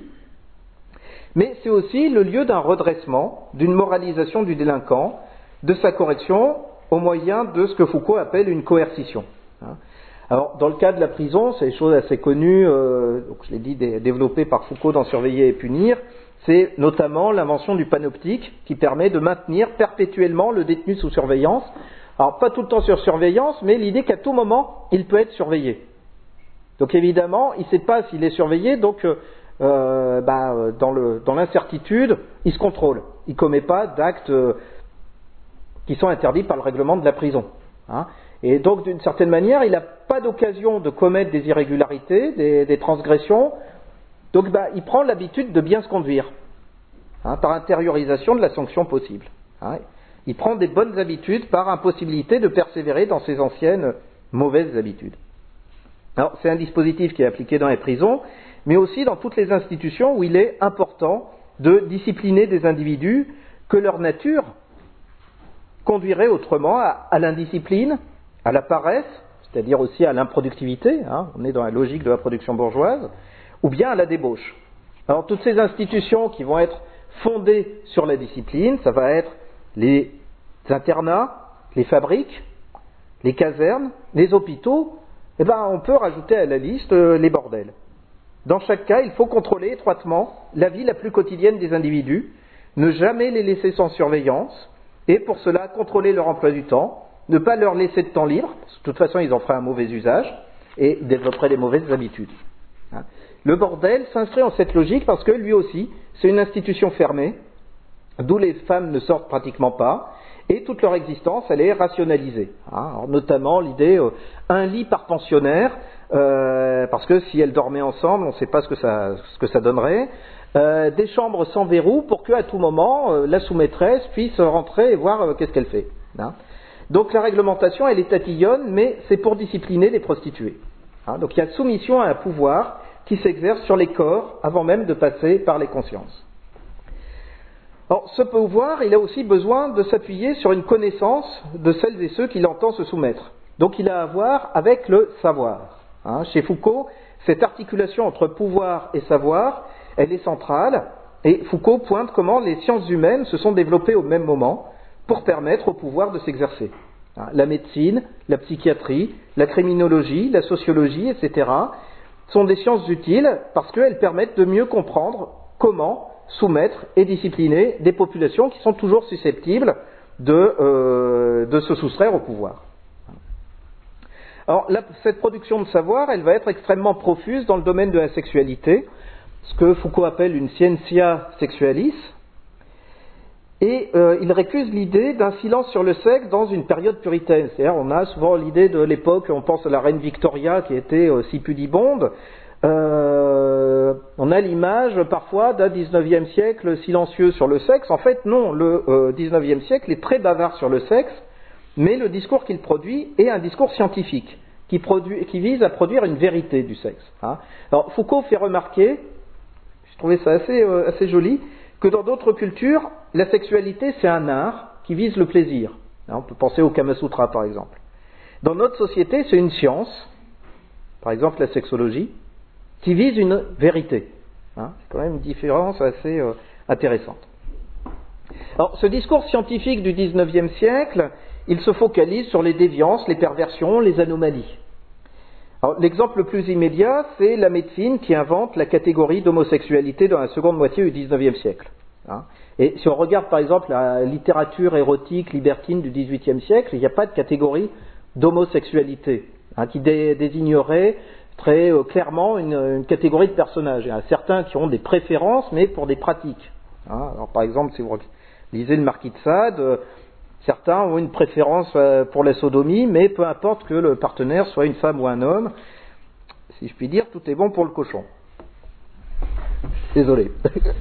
mais c'est aussi le lieu d'un redressement, d'une moralisation du délinquant, de sa correction au moyen de ce que Foucault appelle une coercition. Hein. Alors dans le cas de la prison, c'est des choses assez connues, euh, donc je l'ai dit, dé- développées par Foucault dans Surveiller et punir. C'est notamment l'invention du panoptique qui permet de maintenir perpétuellement le détenu sous surveillance. Alors pas tout le temps sur surveillance, mais l'idée qu'à tout moment, il peut être surveillé. Donc évidemment, il ne sait pas s'il est surveillé, donc euh, bah, dans, le, dans l'incertitude, il se contrôle. Il ne commet pas d'actes euh, qui sont interdits par le règlement de la prison. Hein. Et donc d'une certaine manière, il n'a pas d'occasion de commettre des irrégularités, des, des transgressions. Donc bah, il prend l'habitude de bien se conduire, hein, par intériorisation de la sanction possible. Hein. Il prend des bonnes habitudes par impossibilité de persévérer dans ses anciennes mauvaises habitudes. Alors c'est un dispositif qui est appliqué dans les prisons, mais aussi dans toutes les institutions où il est important de discipliner des individus que leur nature conduirait autrement à, à l'indiscipline, à la paresse, c'est-à-dire aussi à l'improductivité, hein, on est dans la logique de la production bourgeoise, ou bien à la débauche. Alors toutes ces institutions qui vont être fondées sur la discipline, ça va être les internats, les fabriques, les casernes, les hôpitaux, eh ben on peut rajouter à la liste euh, les bordels. Dans chaque cas, il faut contrôler étroitement la vie la plus quotidienne des individus, ne jamais les laisser sans surveillance, et pour cela contrôler leur emploi du temps, ne pas leur laisser de temps libre, parce que de toute façon ils en feraient un mauvais usage, et développeraient des mauvaises habitudes. Hein. Le bordel s'inscrit en cette logique parce que lui aussi, c'est une institution fermée, d'où les femmes ne sortent pratiquement pas, et toute leur existence, elle est rationalisée. Hein. Alors, notamment l'idée, euh, un lit par pensionnaire, euh, parce que si elles dormaient ensemble, on ne sait pas ce que ça, ce que ça donnerait, euh, des chambres sans verrou pour qu'à tout moment, euh, la sous-maîtresse puisse rentrer et voir euh, qu'est-ce qu'elle fait. Hein. Donc la réglementation, elle est tatillonne, mais c'est pour discipliner les prostituées. Hein. Donc il y a soumission à un pouvoir qui s'exerce sur les corps avant même de passer par les consciences. Alors, ce pouvoir, il a aussi besoin de s'appuyer sur une connaissance de celles et ceux qu'il entend se soumettre. Donc il a à voir avec le savoir. Hein, chez Foucault, cette articulation entre pouvoir et savoir, elle est centrale, et Foucault pointe comment les sciences humaines se sont développées au même moment pour permettre au pouvoir de s'exercer. Hein, la médecine, la psychiatrie, la criminologie, la sociologie, et cetera sont des sciences utiles parce qu'elles permettent de mieux comprendre comment soumettre et discipliner des populations qui sont toujours susceptibles de, euh, de se soustraire au pouvoir. Alors, la, cette production de savoir, elle va être extrêmement profuse dans le domaine de la sexualité, ce que Foucault appelle une scientia sexualis, et euh, il récuse l'idée d'un silence sur le sexe dans une période puritaine. C'est-à-dire, on a souvent l'idée de l'époque, on pense à la reine Victoria qui était euh, si pudibonde. Euh, on a l'image parfois d'un dix-neuvième siècle silencieux sur le sexe. En fait, non, le euh, dix-neuvième siècle est très bavard sur le sexe, mais le discours qu'il produit est un discours scientifique qui, produit, qui vise à produire une vérité du sexe. Hein. Alors, Foucault fait remarquer, je trouvais ça assez, euh, assez joli, que dans d'autres cultures, la sexualité c'est un art qui vise le plaisir. Hein, on peut penser au Kama Sutra par exemple. Dans notre société, c'est une science, par exemple la sexologie, qui vise une vérité. Hein, c'est quand même une différence assez euh, intéressante. Alors, ce discours scientifique du dix-neuvième siècle, il se focalise sur les déviances, les perversions, les anomalies. Alors, l'exemple le plus immédiat, c'est la médecine qui invente la catégorie d'homosexualité dans la seconde moitié du dix-neuvième siècle. Hein. Et si on regarde par exemple la littérature érotique libertine du dix-huitième siècle, il n'y a pas de catégorie d'homosexualité hein, qui dé- désignerait très euh, clairement une, une catégorie de personnages. Il y en a certains qui ont des préférences, mais pour des pratiques. Hein. Alors, par exemple, si vous lisez le Marquis de Sade, euh, certains ont une préférence euh, pour la sodomie, mais peu importe que le partenaire soit une femme ou un homme, si je puis dire, tout est bon pour le cochon. Désolé.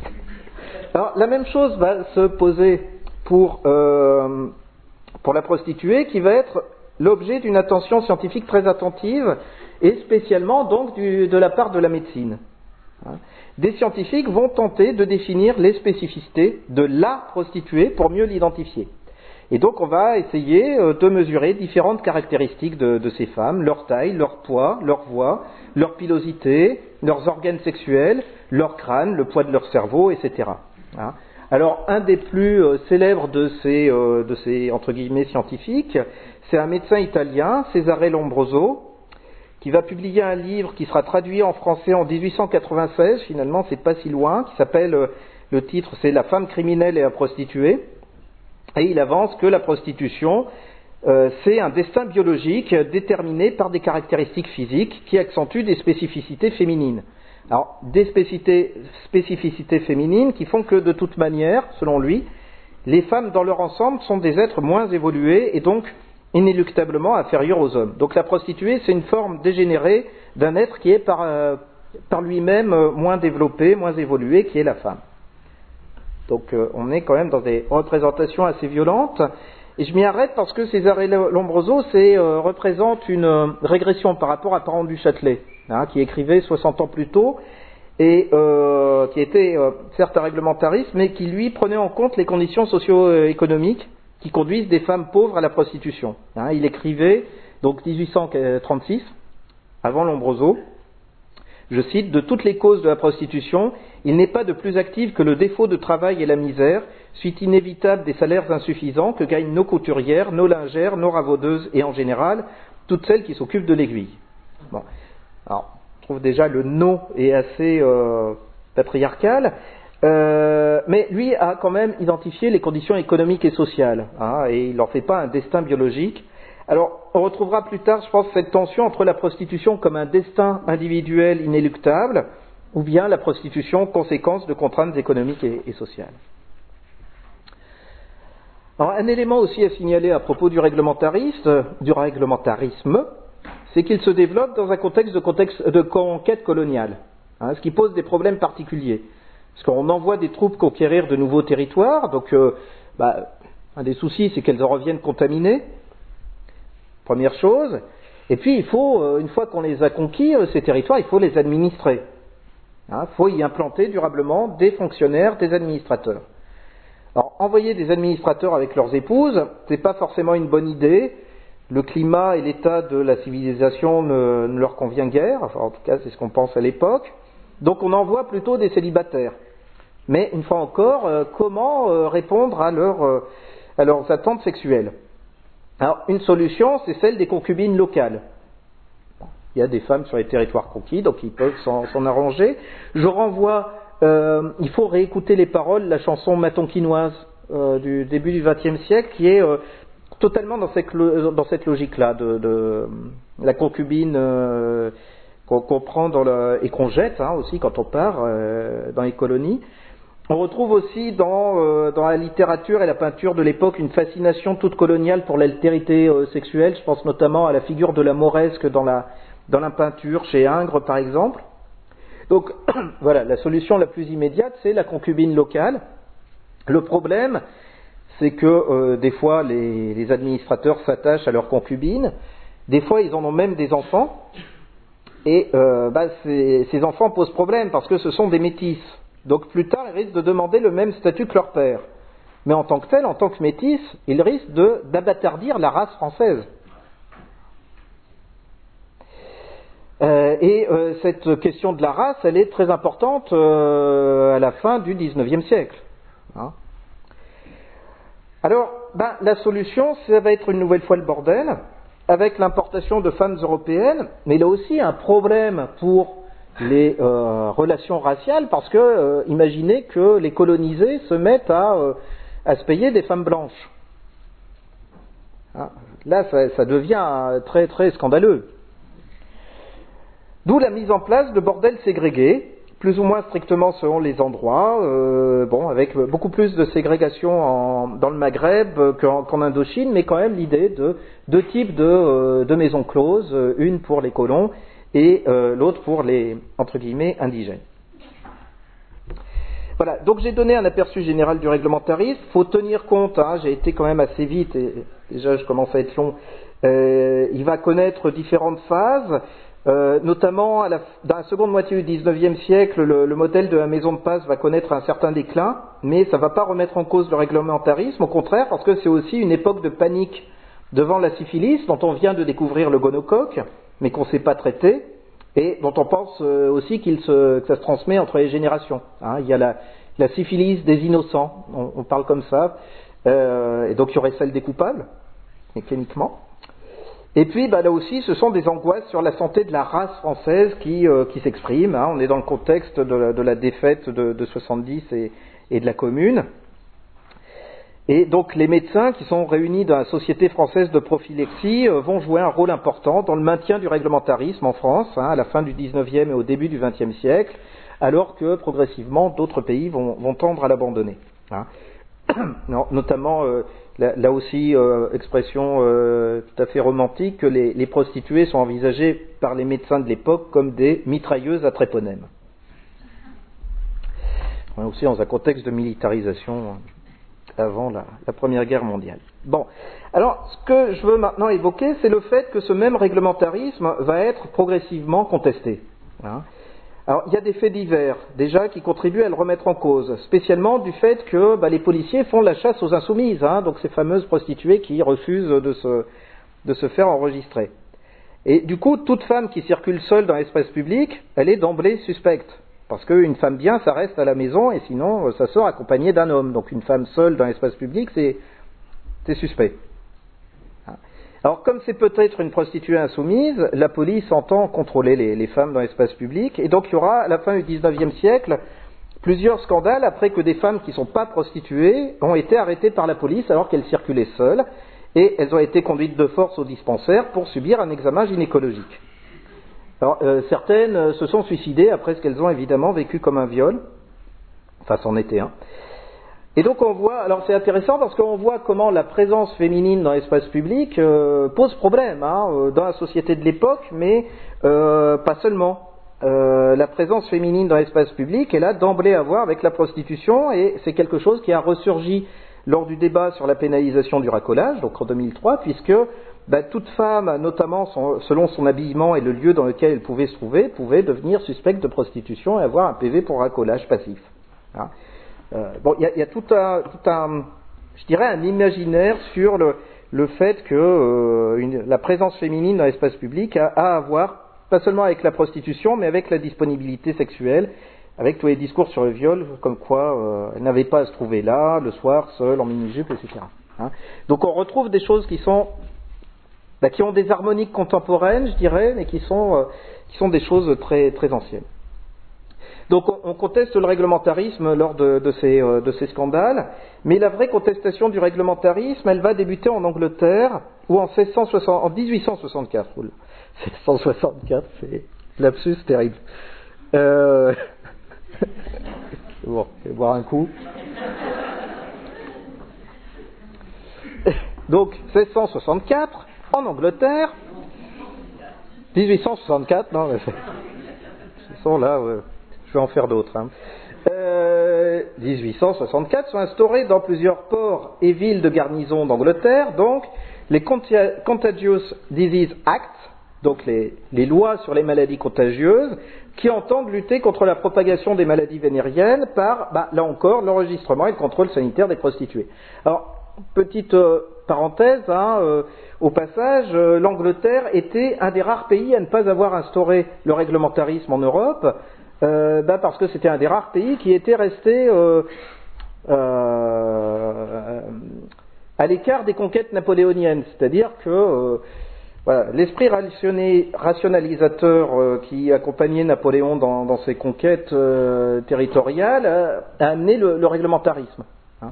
Alors, la même chose va se poser pour, euh, pour la prostituée, qui va être l'objet d'une attention scientifique très attentive, et spécialement donc du, de la part de la médecine. Hein. Des scientifiques vont tenter de définir les spécificités de la prostituée pour mieux l'identifier. Et donc on va essayer de mesurer différentes caractéristiques de, de ces femmes, leur taille, leur poids, leur voix, leur pilosité, leurs organes sexuels, leur crâne, le poids de leur cerveau, et cetera. Hein. Alors un des plus euh, célèbres de ces, euh, de ces entre guillemets scientifiques, c'est un médecin italien, Cesare Lombroso, qui va publier un livre qui sera traduit en français en dix-huit cent quatre-vingt-seize, finalement c'est pas si loin, qui s'appelle, euh, le titre c'est La femme criminelle et la prostituée, et il avance que la prostitution euh, c'est un destin biologique déterminé par des caractéristiques physiques qui accentuent des spécificités féminines. Alors des spécificités, spécificités féminines qui font que de toute manière, selon lui, les femmes dans leur ensemble sont des êtres moins évolués et donc inéluctablement inférieurs aux hommes. Donc la prostituée, c'est une forme dégénérée d'un être qui est par, euh, par lui-même euh, moins développé, moins évolué, qui est la femme. Donc euh, on est quand même dans des représentations assez violentes. Et je m'y arrête parce que Cesare Lombroso c'est, euh, représente une euh, régression par rapport à Parent du Châtelet, hein, qui écrivait soixante ans plus tôt, et euh, qui était euh, certes un réglementariste, mais qui lui prenait en compte les conditions socio-économiques qui conduisent des femmes pauvres à la prostitution. Hein, il écrivait, donc dix-huit cent trente-six, avant Lombroso, je cite, « De toutes les causes de la prostitution, il n'est pas de plus active que le défaut de travail et la misère, suite inévitable des salaires insuffisants que gagnent nos couturières, nos lingères, nos ravaudeuses et en général, toutes celles qui s'occupent de l'aiguille. » Bon. Alors, je trouve déjà le nom est assez euh, patriarcal. Euh, mais lui a quand même identifié les conditions économiques et sociales, hein, et il n'en fait pas un destin biologique. Alors, on retrouvera plus tard, je pense, cette tension entre la prostitution comme un destin individuel inéluctable, ou bien la prostitution conséquence de contraintes économiques et, et sociales. Alors, un élément aussi à signaler à propos du réglementariste, du réglementarisme, c'est qu'il se développe dans un contexte de, contexte de conquête coloniale, hein, ce qui pose des problèmes particuliers. Parce qu'on envoie des troupes conquérir de nouveaux territoires, donc euh, bah, un des soucis c'est qu'elles en reviennent contaminées, première chose. Et puis il faut, euh, une fois qu'on les a conquis, euh, ces territoires, il faut les administrer. Il hein, faut y implanter durablement des fonctionnaires, des administrateurs. Alors envoyer des administrateurs avec leurs épouses, c'est pas forcément une bonne idée. Le climat et l'état de la civilisation ne, ne leur convient guère, enfin en tout cas c'est ce qu'on pense à l'époque. Donc on envoie plutôt des célibataires. Mais une fois encore, euh, comment euh, répondre à, leur, euh, à leurs attentes sexuelles? Alors une solution, c'est celle des concubines locales. Bon, il y a des femmes sur les territoires conquis, donc ils peuvent s'en, s'en arranger. Je renvoie, euh, il faut réécouter les paroles de la chanson matonquinoise euh, du début du vingtième siècle, qui est euh, totalement dans cette, dans cette logique-là, de, de la concubine euh, qu'on, qu'on prend dans le, et qu'on jette hein, aussi quand on part euh, dans les colonies. On retrouve aussi dans, euh, dans la littérature et la peinture de l'époque une fascination toute coloniale pour l'altérité euh, sexuelle. Je pense notamment à la figure de la mauresque dans la, dans la peinture, chez Ingres par exemple. Donc voilà, la solution la plus immédiate, c'est la concubine locale. Le problème, c'est que euh, des fois les, les administrateurs s'attachent à leurs concubines, des fois ils en ont même des enfants, et euh, bah, ces, ces enfants posent problème parce que ce sont des métis. Donc plus tard, ils risquent de demander le même statut que leur père. Mais en tant que tel, en tant que métis, ils risquent de, d'abattardir la race française. Euh, et euh, cette question de la race, elle est très importante euh, à la fin du dix-neuvième siècle. Hein. Alors, ben, la solution, ça va être une nouvelle fois le bordel, avec l'importation de femmes européennes, mais il y a aussi un problème pour les euh, relations raciales, parce que euh, imaginez que les colonisés se mettent à, euh, à se payer des femmes blanches. Hein, là, ça, ça devient très très scandaleux. D'où la mise en place de bordels ségrégés, plus ou moins strictement selon les endroits, euh, bon, avec beaucoup plus de ségrégation en, dans le Maghreb qu'en, qu'en Indochine, mais quand même l'idée de deux types de, euh, de maisons closes, une pour les colons et euh, l'autre pour les, entre guillemets, indigènes. Voilà, donc j'ai donné un aperçu général du réglementarisme. Il faut tenir compte, hein, j'ai été quand même assez vite, et déjà je commence à être long, euh, il va connaître différentes phases. Euh, notamment, à la, dans la seconde moitié du dix-neuvième siècle, le, le modèle de la maison de passe va connaître un certain déclin, mais ça ne va pas remettre en cause le réglementarisme, au contraire, parce que c'est aussi une époque de panique devant la syphilis, dont on vient de découvrir le gonocoque, mais qu'on ne sait pas traiter, et dont on pense euh, aussi qu'il se, que ça se transmet entre les générations. Hein, il y a la, la syphilis des innocents, on, on parle comme ça, euh, et donc il y aurait celle des coupables, mécaniquement. Et puis, bah, là aussi, ce sont des angoisses sur la santé de la race française qui, euh, qui s'expriment. Hein. On est dans le contexte de la, de la défaite de, de soixante-dix et, et de la Commune. Et donc, les médecins qui sont réunis dans la Société française de prophylaxie euh, vont jouer un rôle important dans le maintien du réglementarisme en France, hein, à la fin du dix-neuvième et au début du vingtième siècle, alors que, progressivement, d'autres pays vont, vont tendre à l'abandonner. Hein. Non, notamment... Euh, Là, là aussi, euh, expression euh, tout à fait romantique, que les, les prostituées sont envisagées par les médecins de l'époque comme des mitrailleuses à tréponème. On est aussi dans un contexte de militarisation avant la, la Première Guerre mondiale. Bon, alors ce que je veux maintenant évoquer, c'est le fait que ce même réglementarisme va être progressivement contesté. Hein. Alors, il y a des faits divers, déjà, qui contribuent à le remettre en cause, spécialement du fait que bah, les policiers font la chasse aux insoumises, hein, donc ces fameuses prostituées qui refusent de se, de se faire enregistrer. Et du coup, toute femme qui circule seule dans l'espace public, elle est d'emblée suspecte, parce qu'une femme bien, ça reste à la maison, et sinon, ça sort accompagnée d'un homme. Donc une femme seule dans l'espace public, c'est, c'est suspect. Alors, comme c'est peut-être une prostituée insoumise, la police entend contrôler les, les femmes dans l'espace public, et donc il y aura, à la fin du dix-neuvième siècle, plusieurs scandales après que des femmes qui ne sont pas prostituées ont été arrêtées par la police alors qu'elles circulaient seules, et elles ont été conduites de force au dispensaire pour subir un examen gynécologique. Alors, euh, certaines se sont suicidées après ce qu'elles ont évidemment vécu comme un viol, enfin c'en était un. Et donc on voit, alors c'est intéressant parce qu'on voit comment la présence féminine dans l'espace public euh, pose problème hein, dans la société de l'époque, mais euh, pas seulement. Euh, la présence féminine dans l'espace public est là d'emblée à voir avec la prostitution, et c'est quelque chose qui a ressurgi lors du débat sur la pénalisation du racolage, donc en deux mille trois, puisque bah, toute femme, notamment son, selon son habillement et le lieu dans lequel elle pouvait se trouver, pouvait devenir suspecte de prostitution et avoir un P V pour racolage passif. Hein. Euh, bon, il y, y a tout un, tout un, je dirais, un imaginaire sur le, le fait que euh, une, la présence féminine dans l'espace public a, a à voir, pas seulement avec la prostitution, mais avec la disponibilité sexuelle, avec tous les discours sur le viol, comme quoi euh, elle n'avait pas à se trouver là, le soir, seule, en mini-jupe, et cetera. Hein. Donc on retrouve des choses qui sont, bah, qui ont des harmoniques contemporaines, je dirais, mais qui sont, euh, qui sont des choses très, très anciennes. Donc on conteste le réglementarisme lors de, de, ces, euh, de ces scandales, mais la vraie contestation du réglementarisme, elle va débuter en Angleterre, où en, seize cent soixante, en dix-huit cent soixante-quatre, oula, seize cent soixante-quatre, c'est lapsus terrible. Euh... bon, je vais boire un coup. Donc seize cent soixante-quatre, en Angleterre, dix-huit cent soixante-quatre, non, mais c'est... ils sont là, ouais. Je vais en faire d'autres. Hein. Euh, dix-huit cent soixante-quatre sont instaurés dans plusieurs ports et villes de garnison d'Angleterre, donc les Contagious Disease Acts, donc les, les lois sur les maladies contagieuses, qui entendent lutter contre la propagation des maladies vénériennes par, bah, là encore, l'enregistrement et le contrôle sanitaire des prostituées. Alors, petite euh, parenthèse, hein, euh, au passage, euh, l'Angleterre était un des rares pays à ne pas avoir instauré le réglementarisme en Europe, Euh, bah parce que c'était un des rares pays qui était resté euh, euh, à l'écart des conquêtes napoléoniennes, c'est-à-dire que euh, voilà, l'esprit rationalisateur euh, qui accompagnait Napoléon dans, dans ses conquêtes euh, territoriales a, a amené le, le réglementarisme. Hein.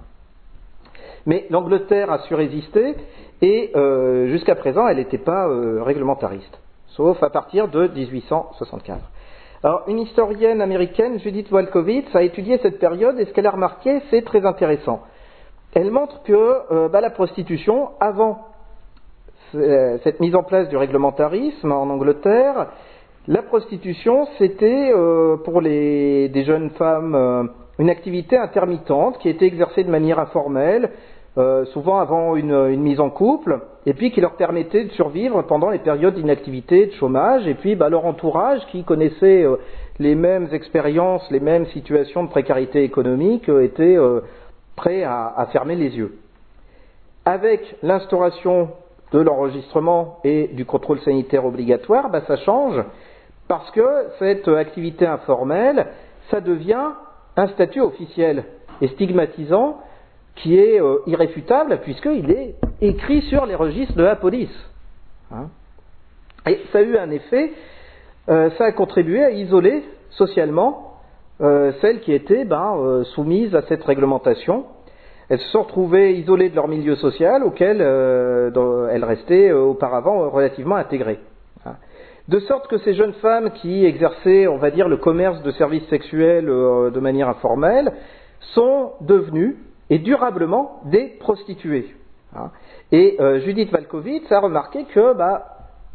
Mais l'Angleterre a su résister et euh, jusqu'à présent elle n'était pas euh, réglementariste, sauf à partir de dix-huit cent soixante-quatre. Alors, une historienne américaine, Judith Walkowitz, a étudié cette période et ce qu'elle a remarqué, c'est très intéressant. Elle montre que euh, bah, la prostitution, avant euh, cette mise en place du réglementarisme en Angleterre, la prostitution, c'était euh, pour les, des jeunes femmes euh, une activité intermittente qui était exercée de manière informelle, euh, souvent avant une, une mise en couple, et puis qui leur permettait de survivre pendant les périodes d'inactivité, de chômage, et puis bah, leur entourage qui connaissait euh, les mêmes expériences, les mêmes situations de précarité économique, euh, était euh, prêt à, à fermer les yeux. Avec l'instauration de l'enregistrement et du contrôle sanitaire obligatoire, bah, ça change, parce que cette activité informelle, ça devient un statut officiel et stigmatisant, qui est euh, irréfutable puisqu'il est écrit sur les registres de la police. Hein. Et ça a eu un effet, euh, ça a contribué à isoler socialement euh, celles qui étaient ben, euh, soumises à cette réglementation. Elles se sont retrouvées isolées de leur milieu social auquel euh, dans, elles restaient euh, auparavant relativement intégrées. Hein. De sorte que ces jeunes femmes qui exerçaient, on va dire, le commerce de services sexuels euh, de manière informelle sont devenues et durablement des prostituées. Hein. Et euh, Judith Walkowitz a remarqué que bah,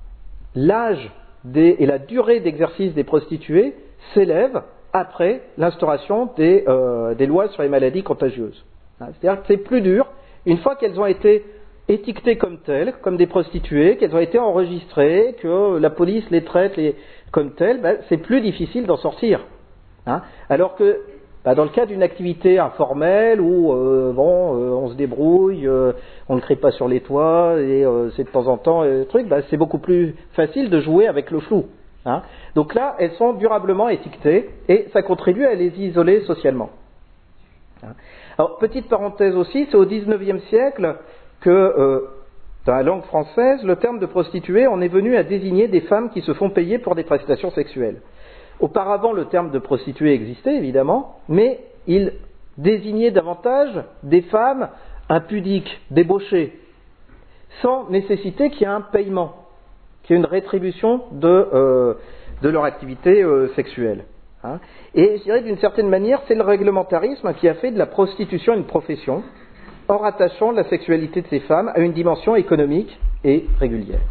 l'âge des, et la durée d'exercice des prostituées s'élève après l'instauration des, euh, des lois sur les maladies contagieuses. Hein. C'est-à-dire que c'est plus dur, une fois qu'elles ont été étiquetées comme telles, comme des prostituées, qu'elles ont été enregistrées, que la police les traite les, comme telles, bah, c'est plus difficile d'en sortir. Hein. Alors que Bah, dans le cas d'une activité informelle où euh, bon, euh, on se débrouille, euh, on ne crie pas sur les toits et euh, c'est de temps en temps euh, truc, bah, c'est beaucoup plus facile de jouer avec le flou. Hein. Donc là, elles sont durablement étiquetées et ça contribue à les isoler socialement. Hein. Alors petite parenthèse aussi, c'est au dix-neuvième siècle que euh, dans la langue française, le terme de prostituée, on est venu à désigner des femmes qui se font payer pour des prestations sexuelles. Auparavant, le terme de prostituée existait, évidemment, mais il désignait davantage des femmes impudiques, débauchées, sans nécessiter qu'il y ait un paiement, qu'il y ait une rétribution de, euh, de leur activité euh, sexuelle. Hein. Et je dirais d'une certaine manière, c'est le réglementarisme qui a fait de la prostitution une profession, en rattachant la sexualité de ces femmes à une dimension économique et régulière.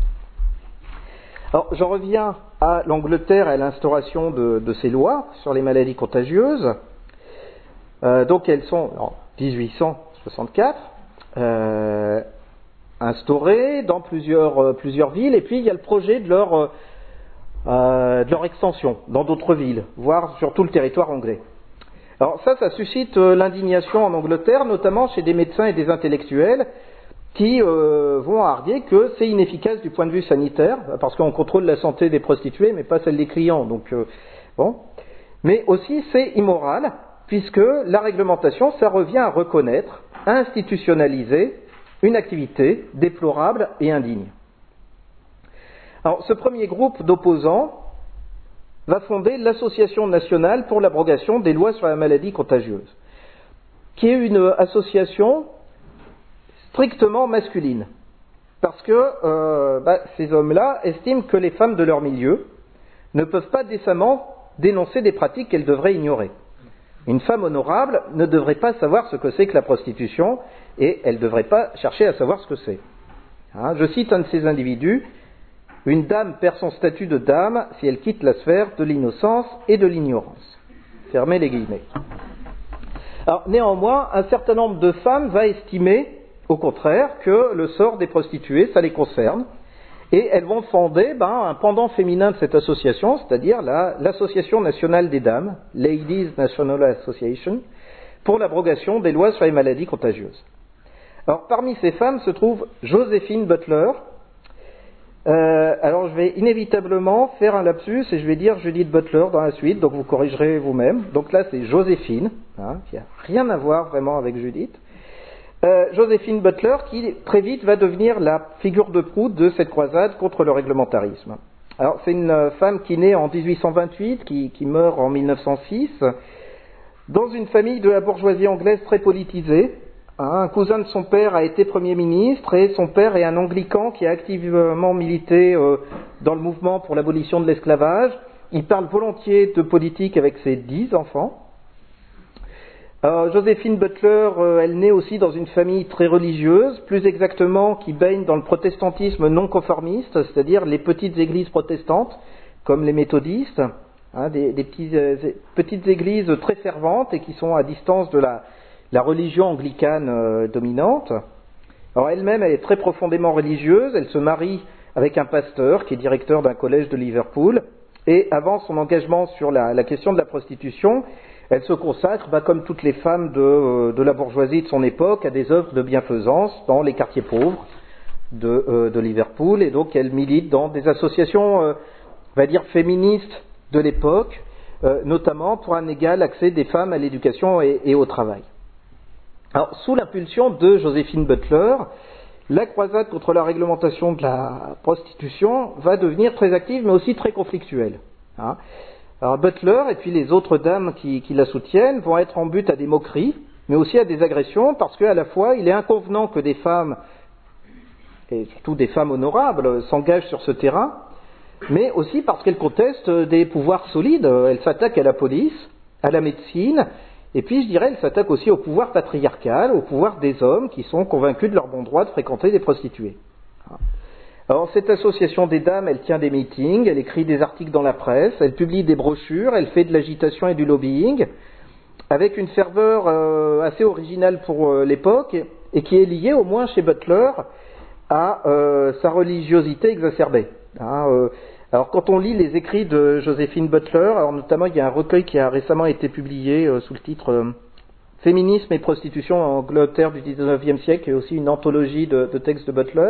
Alors, j'en reviens à l'Angleterre et à l'instauration de, de ces lois sur les maladies contagieuses. Euh, donc, elles sont en dix-huit cent soixante-quatre euh, instaurées dans plusieurs, euh, plusieurs villes, et puis il y a le projet de leur, euh, de leur extension dans d'autres villes, voire sur tout le territoire anglais. Alors ça, ça suscite euh, l'indignation en Angleterre, notamment chez des médecins et des intellectuels, qui euh, vont arguer que c'est inefficace du point de vue sanitaire, parce qu'on contrôle la santé des prostituées, mais pas celle des clients. Donc, euh, bon. Mais aussi, c'est immoral, puisque la réglementation, ça revient à reconnaître, à institutionnaliser une activité déplorable et indigne. Alors, ce premier groupe d'opposants va fonder l'Association nationale pour l'abrogation des lois sur la maladie contagieuse, qui est une association strictement masculine, parce que euh, bah, ces hommes-là estiment que les femmes de leur milieu ne peuvent pas décemment dénoncer des pratiques qu'elles devraient ignorer. Une femme honorable ne devrait pas savoir ce que c'est que la prostitution et elle ne devrait pas chercher à savoir ce que c'est. Hein, je cite un de ces individus: « Une dame perd son statut de dame si elle quitte la sphère de l'innocence et de l'ignorance. » Fermez les guillemets. Alors, néanmoins, un certain nombre de femmes va estimer au contraire que le sort des prostituées, ça les concerne, et elles vont fonder ben, un pendant féminin de cette association, c'est-à-dire la, l'Association nationale des dames, Ladies National Association, pour l'abrogation des lois sur les maladies contagieuses. Alors parmi ces femmes se trouve Joséphine Butler. Euh, alors je vais inévitablement faire un lapsus et je vais dire Judith Butler dans la suite, donc vous corrigerez vous-même. Donc là c'est Joséphine, hein, qui n'a rien à voir vraiment avec Judith. Euh, Joséphine Butler, qui très vite va devenir la figure de proue de cette croisade contre le réglementarisme. Alors, c'est une femme qui naît en dix-huit cent vingt-huit, qui, qui meurt en mille neuf cent six, dans une famille de la bourgeoisie anglaise très politisée. Un cousin de son père a été Premier ministre et son père est un anglican qui a activement milité euh, dans le mouvement pour l'abolition de l'esclavage. Il parle volontiers de politique avec ses dix enfants. Euh, Joséphine Butler, euh, elle naît aussi dans une famille très religieuse, plus exactement qui baigne dans le protestantisme non conformiste, c'est-à-dire les petites églises protestantes, comme les méthodistes, hein, des, des petits, euh, petites églises très ferventes et qui sont à distance de la, la religion anglicane euh, dominante. Alors elle-même, elle est très profondément religieuse, elle se marie avec un pasteur qui est directeur d'un collège de Liverpool, et avant son engagement sur la, la question de la prostitution, elle se consacre, bah, comme toutes les femmes de, de la bourgeoisie de son époque, à des œuvres de bienfaisance dans les quartiers pauvres de, euh, de Liverpool, et donc elle milite dans des associations, euh, on va dire, féministes de l'époque, euh, notamment pour un égal accès des femmes à l'éducation et, et au travail. Alors, sous l'impulsion de Joséphine Butler, la croisade contre la réglementation de la prostitution va devenir très active, mais aussi très conflictuelle. Hein. Alors Butler et puis les autres dames qui, qui la soutiennent vont être en but à des moqueries, mais aussi à des agressions, parce qu'à la fois il est inconvenant que des femmes, et surtout des femmes honorables, s'engagent sur ce terrain, mais aussi parce qu'elles contestent des pouvoirs solides. Elles s'attaquent à la police, à la médecine, et puis je dirais elles s'attaquent aussi au pouvoir patriarcal, au pouvoir des hommes qui sont convaincus de leur bon droit de fréquenter des prostituées. Alors, cette association des dames, elle tient des meetings, elle écrit des articles dans la presse, elle publie des brochures, elle fait de l'agitation et du lobbying, avec une ferveur euh, assez originale pour euh, l'époque, et qui est liée, au moins chez Butler, à euh, sa religiosité exacerbée. Hein, euh, alors, quand on lit les écrits de Joséphine Butler, alors notamment il y a un recueil qui a récemment été publié euh, sous le titre euh, « Féminisme et prostitution en Angleterre du dix-neuvième siècle », et aussi une anthologie de, de textes de Butler.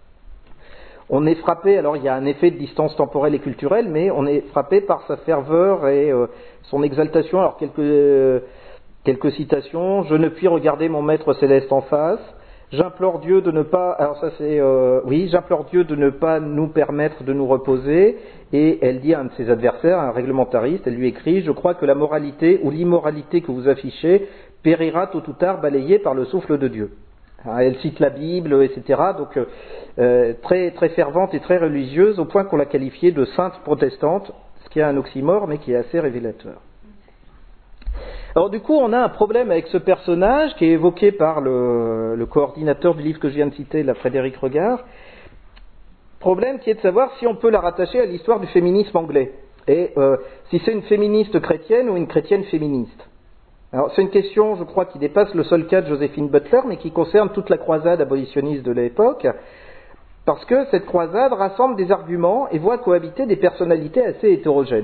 On est frappé, alors il y a un effet de distance temporelle et culturelle, mais on est frappé par sa ferveur et euh, son exaltation. Alors quelques, euh, quelques citations. « Je ne puis regarder mon maître céleste en face. J'implore Dieu de ne pas... » Alors ça c'est... Euh, oui, j'implore Dieu de ne pas nous permettre de nous reposer. Et elle dit à un de ses adversaires, un réglementariste, elle lui écrit « Je crois que la moralité ou l'immoralité que vous affichez périra tôt ou tard balayée par le souffle de Dieu. » Elle cite la Bible, et cetera. Donc euh, très, très fervente et très religieuse, au point qu'on l'a qualifiée de sainte protestante, ce qui est un oxymore, mais qui est assez révélateur. Alors du coup, on a un problème avec ce personnage qui est évoqué par le, le coordinateur du livre que je viens de citer, la Frédéric Regard. Problème qui est de savoir si on peut la rattacher à l'histoire du féminisme anglais, et euh, si c'est une féministe chrétienne ou une chrétienne féministe. Alors, c'est une question, je crois, qui dépasse le seul cas de Joséphine Butler, mais qui concerne toute la croisade abolitionniste de l'époque, parce que cette croisade rassemble des arguments et voit cohabiter des personnalités assez hétérogènes.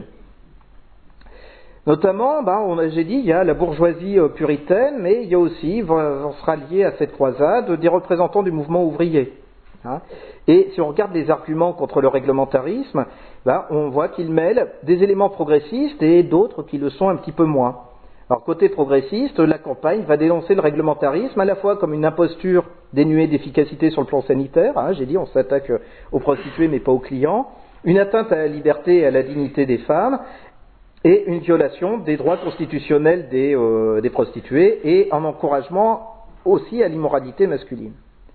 Notamment, ben, on a, j'ai dit, il y a la bourgeoisie euh, puritaine, mais il y a aussi, on sera lié à cette croisade, des représentants du mouvement ouvrier. Hein. Et si on regarde les arguments contre le réglementarisme, ben, on voit qu'ils mêlent des éléments progressistes et d'autres qui le sont un petit peu moins. Alors, côté progressiste, la campagne va dénoncer le réglementarisme à la fois comme une imposture dénuée d'efficacité sur le plan sanitaire, hein, j'ai dit on s'attaque aux prostituées mais pas aux clients, une atteinte à la liberté et à la dignité des femmes, et une violation des droits constitutionnels des, euh, des prostituées, et un encouragement aussi à l'immoralité masculine.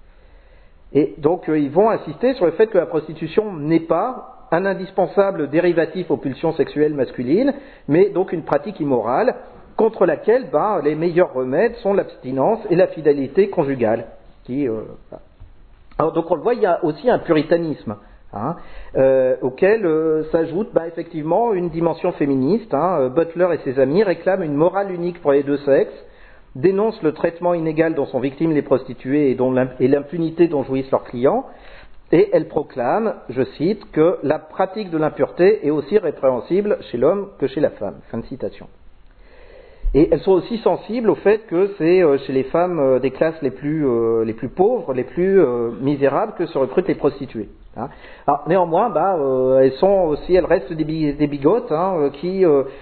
Et donc euh, ils vont insister sur le fait que la prostitution n'est pas un indispensable dérivatif aux pulsions sexuelles masculines, mais donc une pratique immorale, contre laquelle ben, les meilleurs remèdes sont l'abstinence et la fidélité conjugale. Qui, euh... Alors, donc on le voit, il y a aussi un puritanisme hein, euh, auquel euh, s'ajoute ben, effectivement une dimension féministe. Hein. Butler et ses amis réclament une morale unique pour les deux sexes, dénoncent le traitement inégal dont sont victimes les prostituées et, dont et l'impunité dont jouissent leurs clients, et elles proclament, je cite, que la pratique de l'impureté est aussi répréhensible chez l'homme que chez la femme. Fin de citation. Et elles sont aussi sensibles au fait que c'est chez les femmes des classes les plus, euh, les plus pauvres, les plus euh, misérables que se recrutent les prostituées. Hein. Alors, néanmoins, bah, euh, elles sont aussi, elles restent des, des bigotes hein, qui, euh,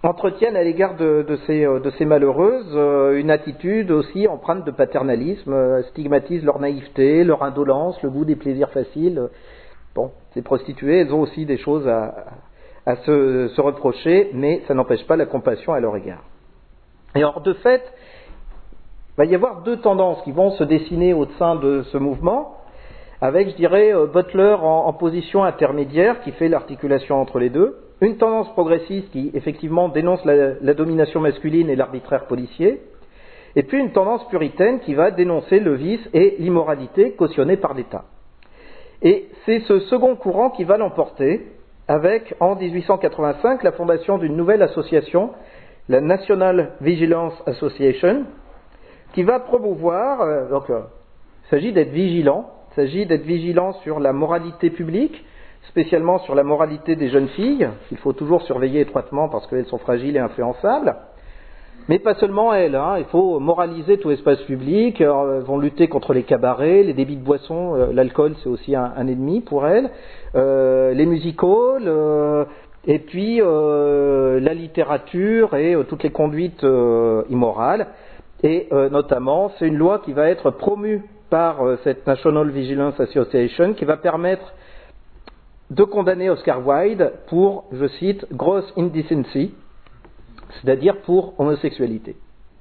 entretiennent à l'égard de, de, ces, de ces malheureuses euh, une attitude aussi empreinte de paternalisme, euh, stigmatisent leur naïveté, leur indolence, le goût des plaisirs faciles. Bon, ces prostituées, elles ont aussi des choses à, à se, se reprocher, mais ça n'empêche pas la compassion à leur égard. Et alors, de fait, il va y avoir deux tendances qui vont se dessiner au sein de ce mouvement, avec, je dirais, Butler en, en position intermédiaire, qui fait l'articulation entre les deux. Une tendance progressiste qui, effectivement, dénonce la, la domination masculine et l'arbitraire policier. Et puis une tendance puritaine qui va dénoncer le vice et l'immoralité cautionnés par l'État. Et c'est ce second courant qui va l'emporter, avec, en dix-huit cent quatre-vingt-cinq, la fondation d'une nouvelle association, la National Vigilance Association, qui va promouvoir, euh, donc euh, il s'agit d'être vigilant, il s'agit d'être vigilant sur la moralité publique, spécialement sur la moralité des jeunes filles, qu'il faut toujours surveiller étroitement parce qu'elles sont fragiles et influençables. Mais pas seulement elles, hein, il faut moraliser tout espace public, elles vont lutter contre les cabarets, les débits de boissons, euh, l'alcool c'est aussi un, un ennemi pour elles, euh, les music-halls, euh, et puis euh, la littérature et euh, toutes les conduites euh, immorales. Et euh, notamment, c'est une loi qui va être promue par euh, cette National Vigilance Association qui va permettre de condamner Oscar Wilde pour, je cite, gross indecency, c'est-à-dire pour homosexualité.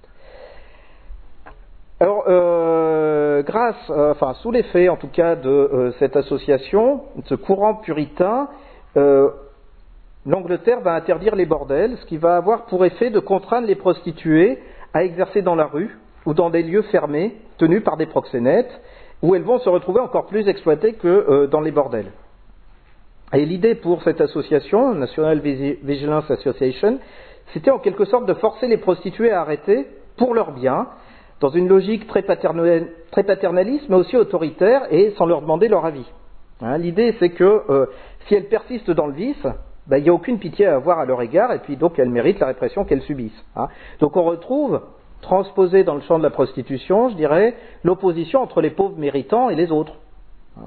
Alors, euh, grâce, euh, enfin, sous l'effet en tout cas de euh, cette association, de ce courant puritain, euh, l'Angleterre va interdire les bordels, ce qui va avoir pour effet de contraindre les prostituées à exercer dans la rue ou dans des lieux fermés, tenus par des proxénètes, où elles vont se retrouver encore plus exploitées que euh, dans les bordels. Et l'idée pour cette association, National Vigilance Association, c'était en quelque sorte de forcer les prostituées à arrêter pour leur bien, dans une logique très, paternel, très paternaliste, mais aussi autoritaire, et sans leur demander leur avis. Hein, l'idée, c'est que euh, si elles persistent dans le vice, ben, il n'y a aucune pitié à avoir à leur égard, et puis donc elles méritent la répression qu'elles subissent. Hein. Donc on retrouve, transposé dans le champ de la prostitution, je dirais, l'opposition entre les pauvres méritants et les autres. Hein.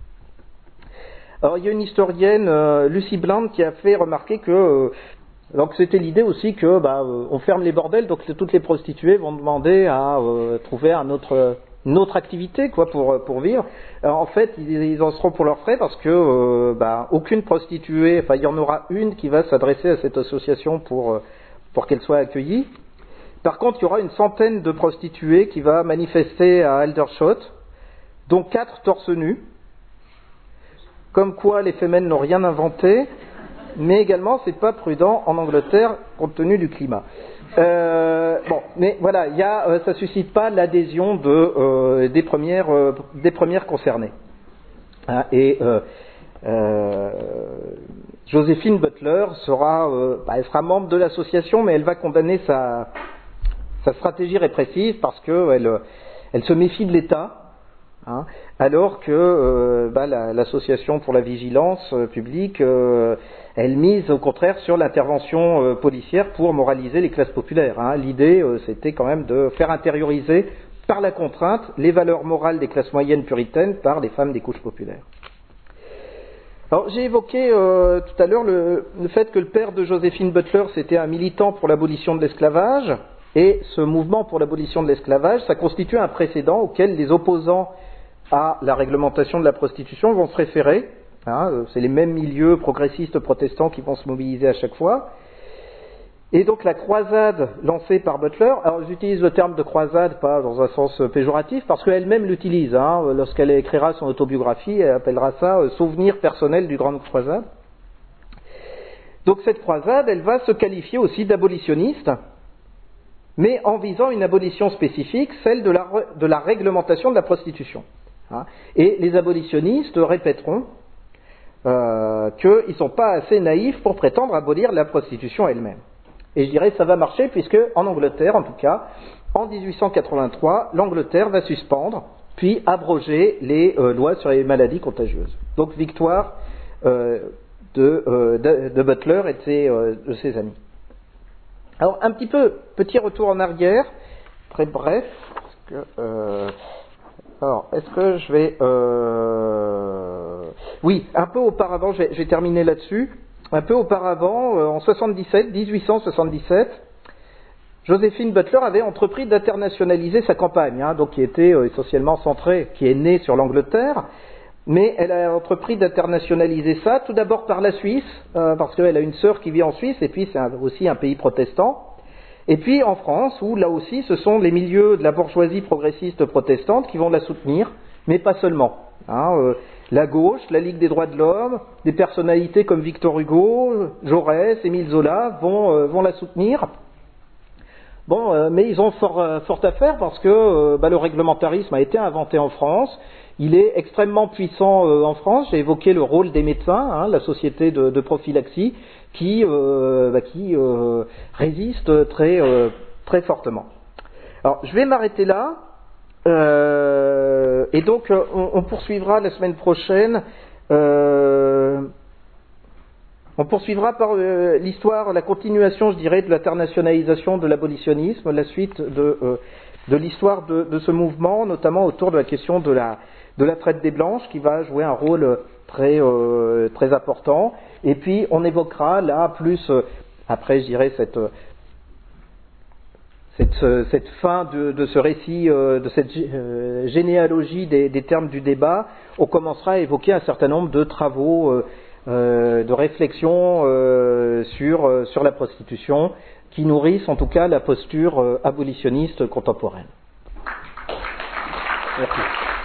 Alors il y a une historienne, euh, Lucy Bland, qui a fait remarquer que euh, donc c'était l'idée aussi que bah, euh, on ferme les bordels, donc toutes les prostituées vont demander à euh, trouver un autre, une autre activité quoi pour pour vivre. Alors, en fait, ils, ils en seront pour leurs frais parce que euh, bah, aucune prostituée, enfin il y en aura une qui va s'adresser à cette association pour euh, pour qu'elle soit accueillie. Par contre, il y aura une centaine de prostituées qui va manifester à Aldershot, dont quatre torse nus. Comme quoi les femmes n'ont rien inventé. Mais également, c'est pas prudent en Angleterre compte tenu du climat. Euh, bon, mais voilà, y a, euh, ça suscite pas l'adhésion de, euh, des premières, euh, des premières concernées. Hein, et euh, euh, Joséphine Butler sera, euh, bah, elle sera membre de l'association, mais elle va condamner sa, sa stratégie répressive parce que elle, elle se méfie de l'État. Hein, alors que euh, bah, la, l'association pour la vigilance euh, publique, euh, elle mise au contraire sur l'intervention euh, policière pour moraliser les classes populaires. Hein. L'idée, euh, c'était quand même de faire intérioriser par la contrainte les valeurs morales des classes moyennes puritaines par les femmes des couches populaires. Alors, j'ai évoqué euh, tout à l'heure le, le fait que le père de Joséphine Butler, c'était un militant pour l'abolition de l'esclavage, et ce mouvement pour l'abolition de l'esclavage, ça constitue un précédent auquel les opposants à la réglementation de la prostitution vont se référer. Hein, c'est les mêmes milieux progressistes protestants qui vont se mobiliser à chaque fois. Et donc la croisade lancée par Butler, alors j'utilise le terme de croisade pas dans un sens péjoratif, parce qu'elle-même l'utilise. Hein, lorsqu'elle écrira son autobiographie, elle appellera ça euh, « Souvenir personnel du grande croisade ». Donc cette croisade, elle va se qualifier aussi d'abolitionniste, mais en visant une abolition spécifique, celle de la, de la réglementation de la prostitution. Hein. Et les abolitionnistes répéteront euh, qu'ils ne sont pas assez naïfs pour prétendre abolir la prostitution elle-même. Et je dirais que ça va marcher puisque en Angleterre, en tout cas, en dix-huit cent quatre-vingt-trois, l'Angleterre va suspendre puis abroger les euh, lois sur les maladies contagieuses. Donc victoire euh, de, euh, de, de Butler et de ses, euh, de ses amis. Alors un petit peu, petit retour en arrière, très bref, parce que... Euh, Alors, est-ce que je vais... Euh... Oui, un peu auparavant, j'ai, j'ai terminé là-dessus. un peu auparavant, en soixante-dix-sept, dix-huit cent soixante-dix-sept, Joséphine Butler avait entrepris d'internationaliser sa campagne, hein, donc qui était euh, essentiellement centrée, qui est née sur l'Angleterre, mais elle a entrepris d'internationaliser ça, tout d'abord par la Suisse, euh, parce qu'elle a une sœur qui vit en Suisse, et puis c'est un, aussi un pays protestant, et puis en France, où là aussi ce sont les milieux de la bourgeoisie progressiste protestante qui vont la soutenir, mais pas seulement. Hein, euh, la gauche, la Ligue des droits de l'homme, des personnalités comme Victor Hugo, Jaurès, Émile Zola vont, euh, vont la soutenir. Bon, euh, mais ils ont fort, euh, fort à faire parce que euh, bah, le réglementarisme a été inventé en France. Il est extrêmement puissant euh, en France. J'ai évoqué le rôle des médecins, hein, la société de, de prophylaxie, qui, euh, bah, qui euh, résiste très, euh, très fortement. Alors, je vais m'arrêter là. Euh, et donc, on, on poursuivra la semaine prochaine. Euh, On poursuivra par euh, l'histoire, la continuation, je dirais, de l'internationalisation de l'abolitionnisme, la suite de, euh, de l'histoire de, de ce mouvement, notamment autour de la question de la, de la traite des Blanches, qui va jouer un rôle très, euh, très important. Et puis, on évoquera là plus, euh, après, je dirais, cette, cette, cette fin de, de ce récit, euh, de cette euh, généalogie des, des termes du débat, on commencera à évoquer un certain nombre de travaux euh, Euh, de réflexion euh, sur, euh, sur la prostitution qui nourrissent en tout cas la posture euh, abolitionniste contemporaine. Merci.